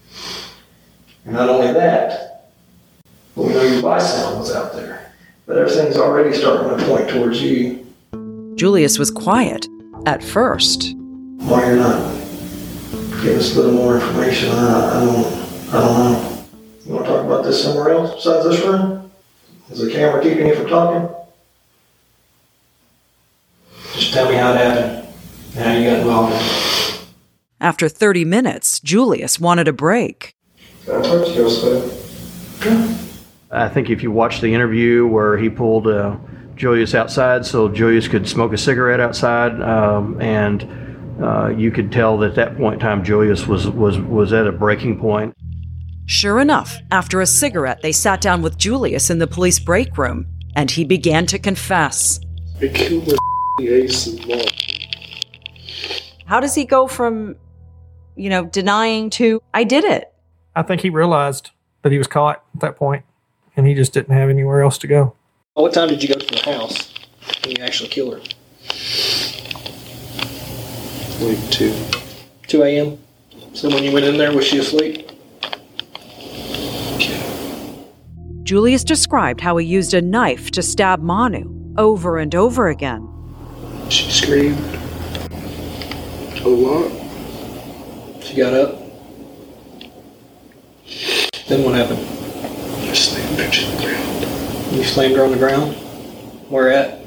And not only that, but we know your bicycle was out there. But everything's already starting to point towards you. Julius was quiet at first. Why you're not giving us a little more information, I don't know. You want to talk about this somewhere else besides this room? Is the camera keeping you from talking? Just tell me how it happened and how you got involved in it. After 30 minutes, Julius wanted a break. Can I talk to you outside? Yeah. I think if you watch the interview where he pulled Julius outside so Julius could smoke a cigarette outside, and you could tell that at that point in time Julius was at a breaking point. Sure enough, after a cigarette, they sat down with Julius in the police break room, and he began to confess. I killed my Ace's mom. How does he go from, denying to, I did it? I think he realized that he was caught at that point, and he just didn't have anywhere else to go. What time did you go to the house when you actually killed her? Like 2. 2 a.m.? So when you went in there, was she asleep? Julius described how he used a knife to stab Manu over and over again. She screamed a lot. She got up. Then what happened? I slammed her to the ground. You slammed her on the ground? Where at?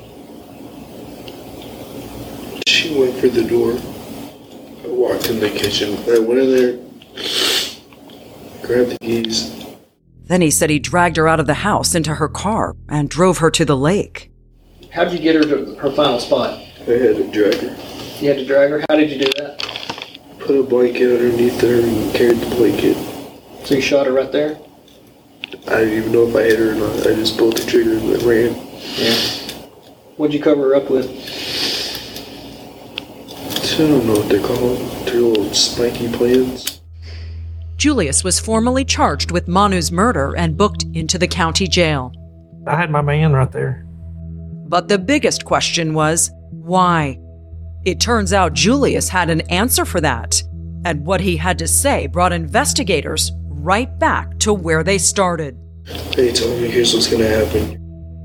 She went for the door. I walked in the kitchen. I went in there, grabbed the keys. Then he said he dragged her out of the house into her car and drove her to the lake. How did you get her to her final spot? I had to drag her. You had to drag her? How did you do that? Put a blanket underneath her and carried the blanket. So you shot her right there? I didn't even know if I hit her or not. I just pulled the trigger and then ran. Yeah. What'd you cover her up with? I don't know what they're called. They're little spiky plans. Julius was formally charged with Manu's murder and booked into the county jail. I had my man right there. But the biggest question was, why? It turns out Julius had an answer for that, and what he had to say brought investigators right back to where they started. They told me, here's what's gonna happen.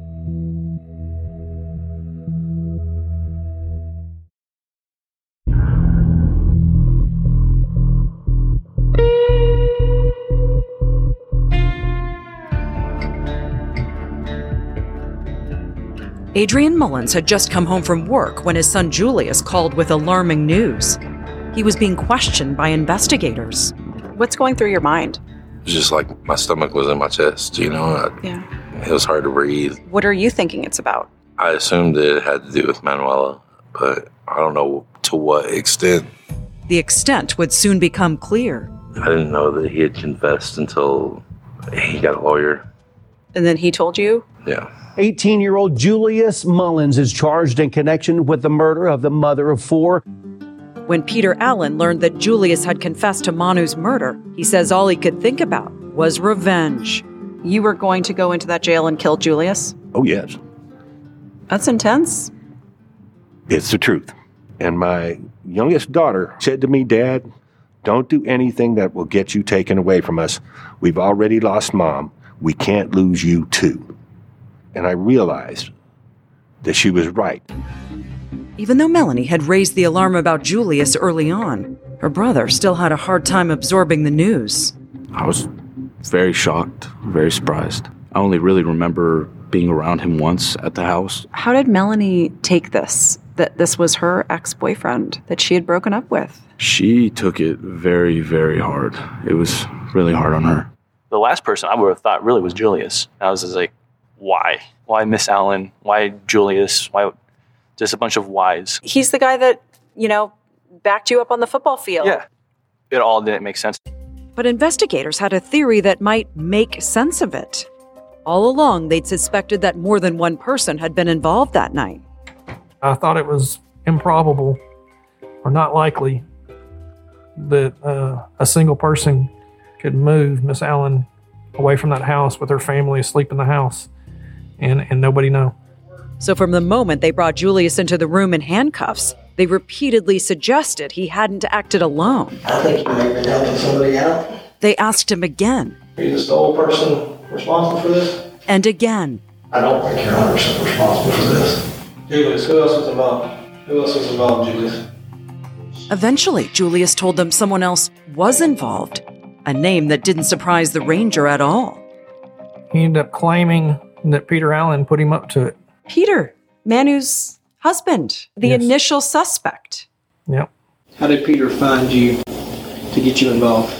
Adrian Mullins had just come home from work when his son Julius called with alarming news. He was being questioned by investigators. What's going through your mind? It was just like my stomach was in my chest, Yeah. It was hard to breathe. What are you thinking it's about? I assumed it had to do with Manuela, but I don't know to what extent. The extent would soon become clear. I didn't know that he had confessed until he got a lawyer. And then he told you? Yeah. 18-year-old Julius Mullins is charged in connection with the murder of the mother of four. When Peter Allen learned that Julius had confessed to Manu's murder, he says all he could think about was revenge. You were going to go into that jail and kill Julius? Oh, yes. That's intense. It's the truth. And my youngest daughter said to me, Dad, don't do anything that will get you taken away from us. We've already lost Mom. We can't lose you too. And I realized that she was right. Even though Melanie had raised the alarm about Julius early on, her brother still had a hard time absorbing the news. I was very shocked, very surprised. I only really remember being around him once at the house. How did Melanie take this? That this was her ex-boyfriend that she had broken up with? She took it very, very hard. It was really hard on her. The last person I would have thought really was Julius. I was just like, why? Why Miss Allen? Why Julius? Why? Just a bunch of whys. He's the guy that, backed you up on the football field. Yeah. It all didn't make sense. But investigators had a theory that might make sense of it. All along, they'd suspected that more than one person had been involved that night. I thought it was improbable or not likely that a single person could move Miss Allen away from that house with her family asleep in the house and nobody know. So from the moment they brought Julius into the room in handcuffs, they repeatedly suggested he hadn't acted alone. I think you may have been helping somebody out. They asked him again. Are you the sole person responsible for this? And again. I don't think you're 100% responsible for this. Julius, who else was involved? Who else was involved, Julius? Eventually, Julius told them someone else was involved, a name that didn't surprise the ranger at all. He ended up claiming that Peter Allen put him up to it. Peter, Manu's husband, the Yes. initial suspect. Yep. How did Peter find you to get you involved?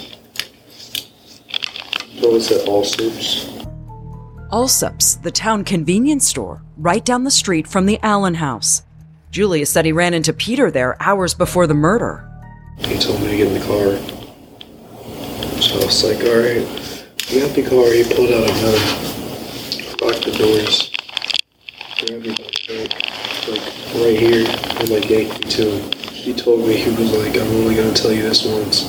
What was that, Allsup's? Allsup's, the town convenience store, right down the street from the Allen house. Julius said he ran into Peter there hours before the murder. He told me to get in the car. So I was like, all right. He got in the car, he pulled out a gun, locked the doors, grabbed me by the neck, like right here, and like yanked me to him. He told me, he was like, I'm only going to tell you this once.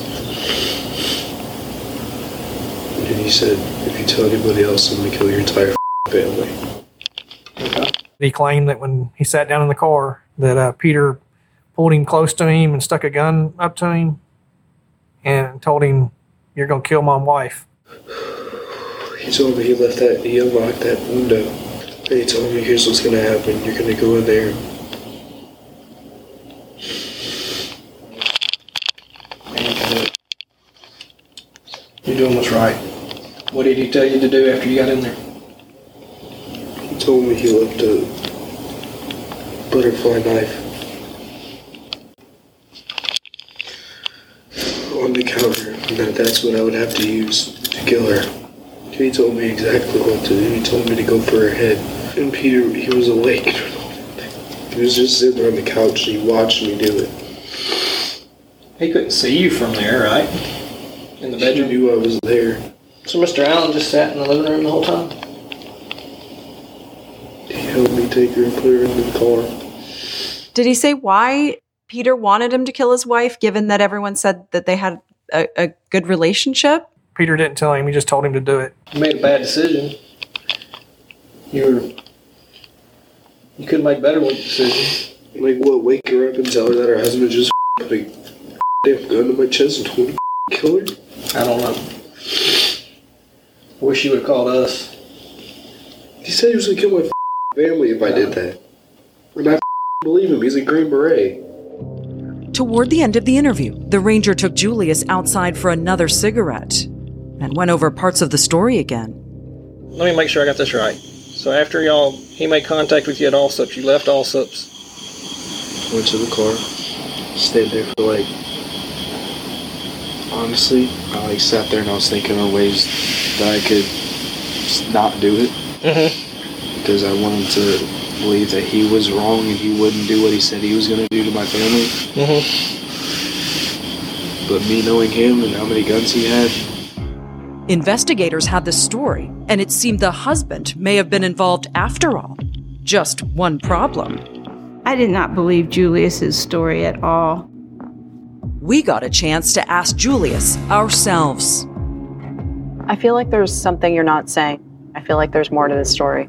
And then he said, if you tell anybody else, I'm going to kill your entire family. He claimed that when he sat down in the car, that Peter pulled him close to him and stuck a gun up to him and told him, you're going to kill my wife. He told me he unlocked that window. And he told me, here's what's going to happen. You're going to go in there. You're doing what's right. What did he tell you to do after you got in there? He told me he left a butterfly knife on the counter, and that's what I would have to use to kill her. He told me exactly what to do. He told me to go for her head. And Peter, he was awake. He was just sitting there on the couch and he watched me do it. He couldn't see you from there, right? In the bedroom? He knew I was there. So Mr. Allen just sat in the living room the whole time? He helped me take her and put her in the car. Did he say why Peter wanted him to kill his wife, given that everyone said that they had a good relationship? Peter didn't tell him. He just told him to do it. You made a bad decision. You could make better decisions. Like what? Wake her up and tell her that her husband just put a damn gun to my chest and told me to kill her? I don't know. Wish you would have called us. He said he was going to kill my family if I did that. And I believe him. He's a Green Beret. Toward the end of the interview, the ranger took Julius outside for another cigarette and went over parts of the story again. Let me make sure I got this right. So after he made contact with you at Allsups, you left Allsups. Went to the car, stayed there for honestly, I sat there and I was thinking of ways that I could not do it. Because I wanted to believe that he was wrong and he wouldn't do what he said he was going to do to my family. But me knowing him and how many guns he had. Investigators had the story, and it seemed the husband may have been involved after all. Just one problem. I did not believe Julius's story at all. We got a chance to ask Julius ourselves. I feel like there's something you're not saying. I feel like there's more to this story.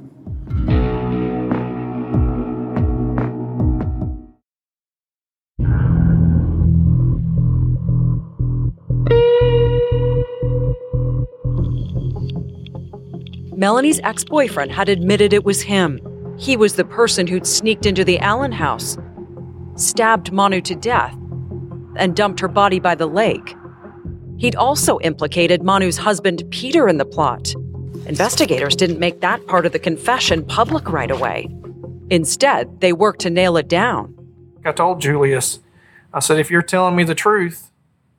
Melanie's ex-boyfriend had admitted it was him. He was the person who'd sneaked into the Allen house, stabbed Manu to death, and dumped her body by the lake. He'd also implicated Manu's husband, Peter, in the plot. Investigators didn't make that part of the confession public right away. Instead, they worked to nail it down. I told Julius, I said, if you're telling me the truth,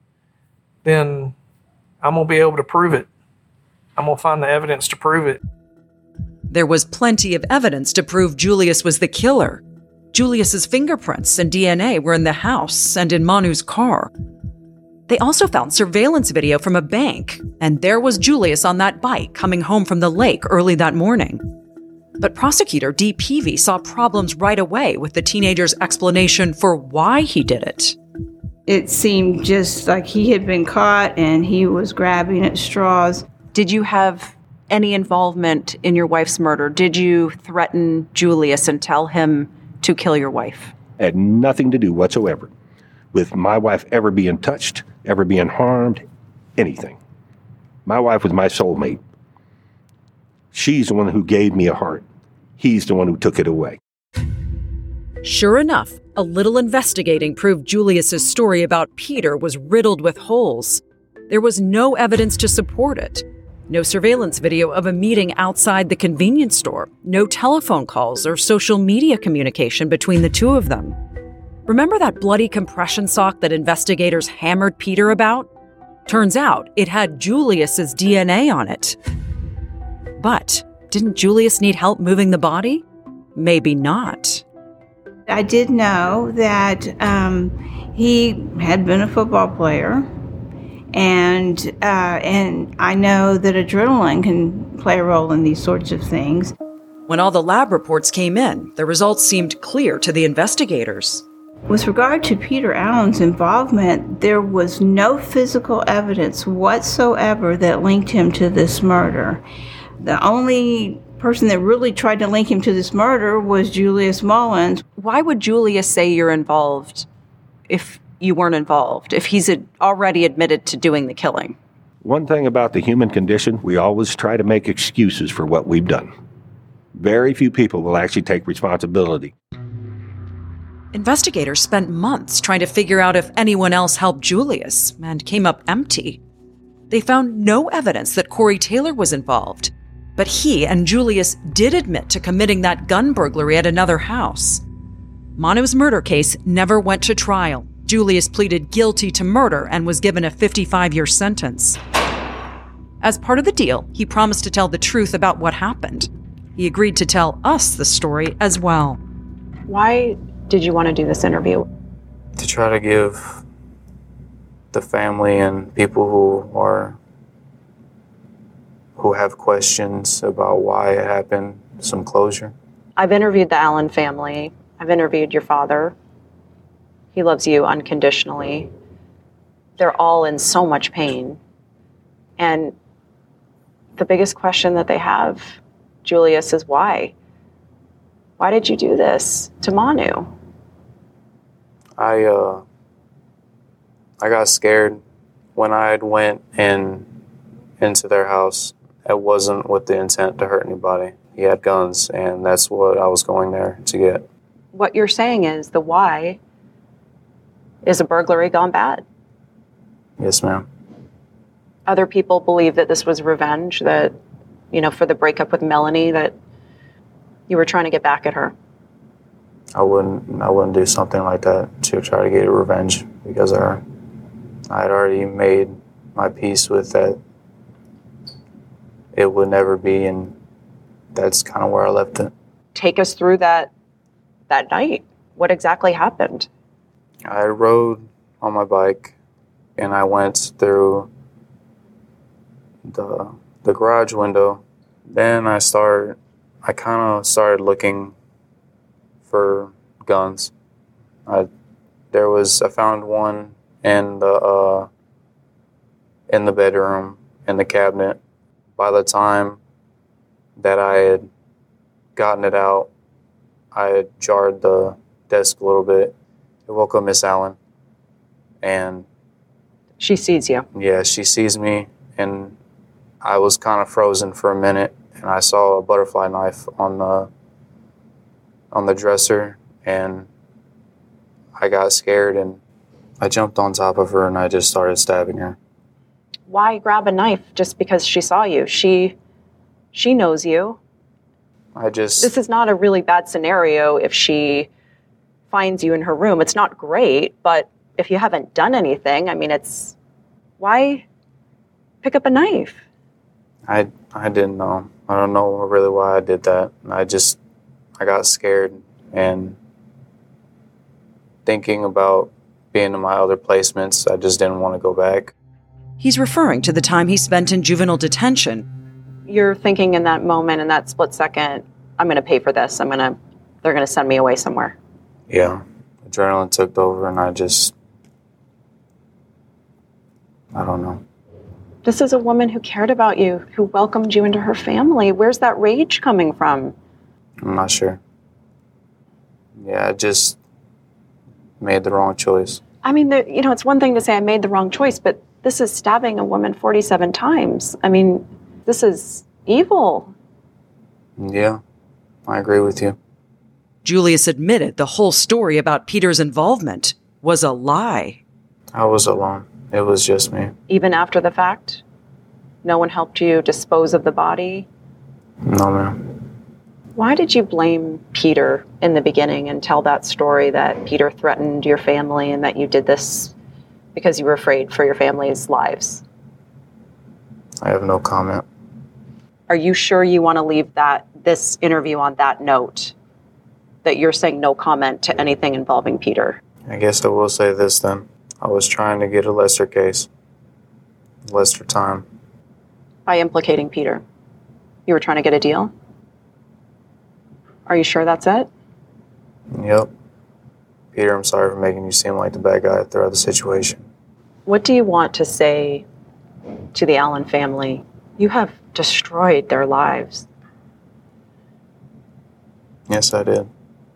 then I'm going to be able to prove it. I'm going to find the evidence to prove it. There was plenty of evidence to prove Julius was the killer. Julius's fingerprints and DNA were in the house and in Manu's car. They also found surveillance video from a bank, and there was Julius on that bike coming home from the lake early that morning. But prosecutor Dee Peavy saw problems right away with the teenager's explanation for why he did it. It seemed just like he had been caught and he was grabbing at straws. Did you have any involvement in your wife's murder? Did you threaten Julius and tell him to kill your wife? Had nothing to do whatsoever with my wife ever being touched, ever being harmed, anything. My wife was my soulmate. She's the one who gave me a heart. He's the one who took it away. Sure enough, a little investigating proved Julius's story about Peter was riddled with holes. There was no evidence to support it. No surveillance video of a meeting outside the convenience store. No telephone calls or social media communication between the two of them. Remember that bloody compression sock that investigators hammered Peter about? Turns out it had Julius's DNA on it. But didn't Julius need help moving the body? Maybe not. I did know that he had been a football player. And I know that adrenaline can play a role in these sorts of things. When all the lab reports came in, the results seemed clear to the investigators. With regard to Peter Allen's involvement, there was no physical evidence whatsoever that linked him to this murder. The only person that really tried to link him to this murder was Julius Mullins. Why would Julius say you're involved if you weren't involved, if he's already admitted to doing the killing? One thing about the human condition, we always try to make excuses for what we've done. Very few people will actually take responsibility. Investigators spent months trying to figure out if anyone else helped Julius and came up empty. They found no evidence that Corey Taylor was involved, but he and Julius did admit to committing that gun burglary at another house. Manu's murder case never went to trial. Julius pleaded guilty to murder and was given a 55-year sentence. As part of the deal, he promised to tell the truth about what happened. He agreed to tell us the story as well. Why did you want to do this interview? To try to give the family and people who have questions about why it happened some closure. I've interviewed the Allen family. I've interviewed your father. He loves you unconditionally. They're all in so much pain. And the biggest question that they have, Julius, is why? Why did you do this to Manu? I got scared when I went into their house. It wasn't with the intent to hurt anybody. He had guns, and that's what I was going there to get. What you're saying is the why is a burglary gone bad. Yes, ma'am. Other people believe that this was revenge, that, for the breakup with Melanie, that you were trying to get back at her. I wouldn't do something like that to try to get revenge because of her. I had already made my peace with that. It would never be, and that's kind of where I left it. Take us through that night. What exactly happened? I rode on my bike, and I went through the garage window. Then I kind of started looking for guns. I found one in the bedroom in the cabinet. By the time that I had gotten it out, I had jarred the desk a little bit. It woke up Miss Allen, and she sees you. Yeah, she sees me, and I was kind of frozen for a minute, and I saw a butterfly knife on the dresser, and I got scared, and I jumped on top of her, and I just started stabbing her. Why grab a knife just because she saw you? She knows you. This is not a really bad scenario if she finds you in her room. It's not great, but if you haven't done anything, why pick up a knife? I didn't know. I don't know really why I did that. I got scared, and thinking about being in my other placements, I just didn't want to go back. He's referring to the time he spent in juvenile detention. You're thinking in that moment, in that split second, I'm going to pay for this. They're going to send me away somewhere. Yeah. Adrenaline took over, and I don't know. This is a woman who cared about you, who welcomed you into her family. Where's that rage coming from? I'm not sure. Yeah, I just made the wrong choice. It's one thing to say I made the wrong choice, but this is stabbing a woman 47 times. This is evil. Yeah, I agree with you. Julius admitted the whole story about Peter's involvement was a lie. I was alone. It was just me. Even after the fact? No one helped you dispose of the body? No, ma'am. Why did you blame Peter in the beginning and tell that story that Peter threatened your family and that you did this because you were afraid for your family's lives? I have no comment. Are you sure you want to leave this interview on that note? That you're saying no comment to anything involving Peter? I guess I will say this then. I was trying to get a lesser case. Lesser time. By implicating Peter? You were trying to get a deal? Are you sure that's it? Yep. Peter, I'm sorry for making you seem like the bad guy throughout the situation. What do you want to say to the Allen family? You have destroyed their lives. Yes, I did.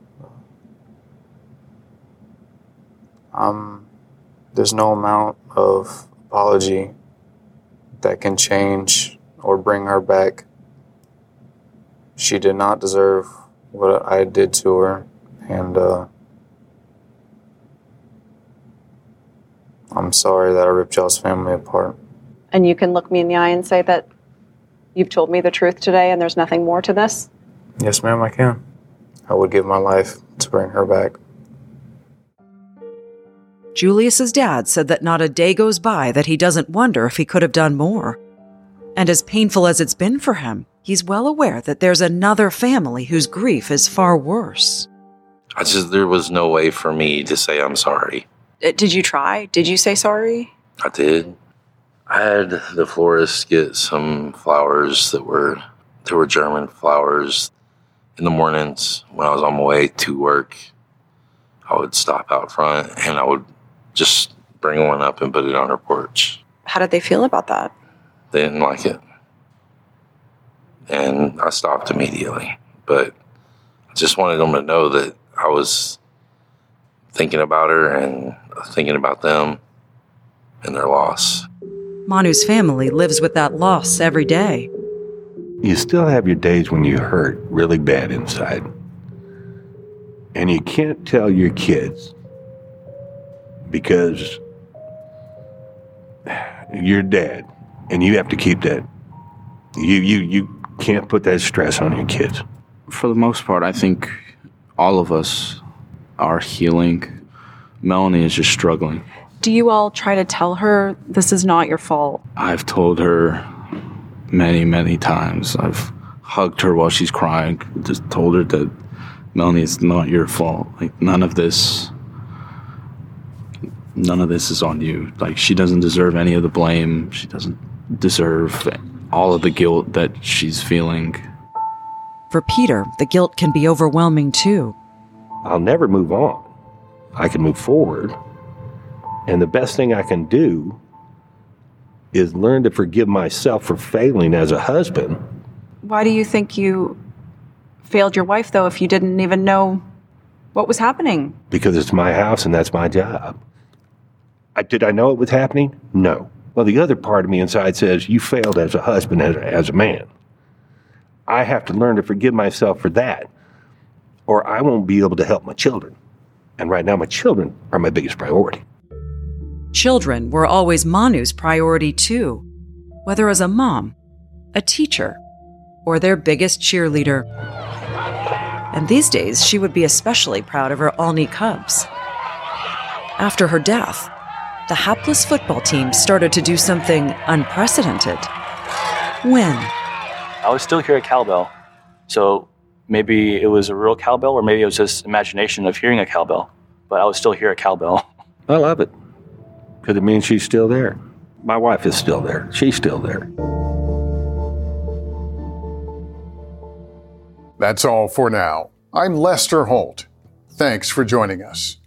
There's no amount of apology that can change or bring her back. She did not deserve what I did to her, and I'm sorry that I ripped y'all's family apart. And you can look me in the eye and say that you've told me the truth today and there's nothing more to this? Yes, ma'am, I can. I would give my life to bring her back. Julius's dad said that not a day goes by that he doesn't wonder if he could have done more. And as painful as it's been for him, he's well aware that there's another family whose grief is far worse. There was no way for me to say I'm sorry. Did you try? Did you say sorry? I did. I had the florist get some flowers that were German flowers. In the mornings when I was on my way to work, I would stop out front and I would just bring one up and put it on her porch. How did they feel about that? They didn't like it. And I stopped immediately. But I just wanted them to know that I was thinking about her and thinking about them and their loss. Manu's family lives with that loss every day. You still have your days when you hurt really bad inside. And you can't tell your kids because you're dead and you have to keep that. You can't put that stress on your kids. For the most part, I think all of us are healing. Melanie is just struggling. Do you all try to tell her this is not your fault? I've told her many, many times. I've hugged her while she's crying, just told her that, Melanie, it's not your fault. Like, none of this is on you. Like, she doesn't deserve any of the blame. She doesn't deserve all of the guilt that she's feeling. For Peter, the guilt can be overwhelming too. I'll never move on. I can move forward. And the best thing I can do is learn to forgive myself for failing as a husband. Why do you think you failed your wife, though, if you didn't even know what was happening? Because it's my house and that's my job. Did I know it was happening? No. Well, the other part of me inside says, you failed as a husband, as a man. I have to learn to forgive myself for that, or I won't be able to help my children. And right now, my children are my biggest priority. Children were always Manu's priority too, whether as a mom, a teacher, or their biggest cheerleader. And these days, she would be especially proud of her Olney Cubs. After her death, the hapless football team started to do something unprecedented. Win. I would still hear a cowbell. So maybe it was a real cowbell, or maybe it was just imagination of hearing a cowbell. But I would still hear a cowbell. I love it. Because it means she's still there. My wife is still there. She's still there. That's all for now. I'm Lester Holt. Thanks for joining us.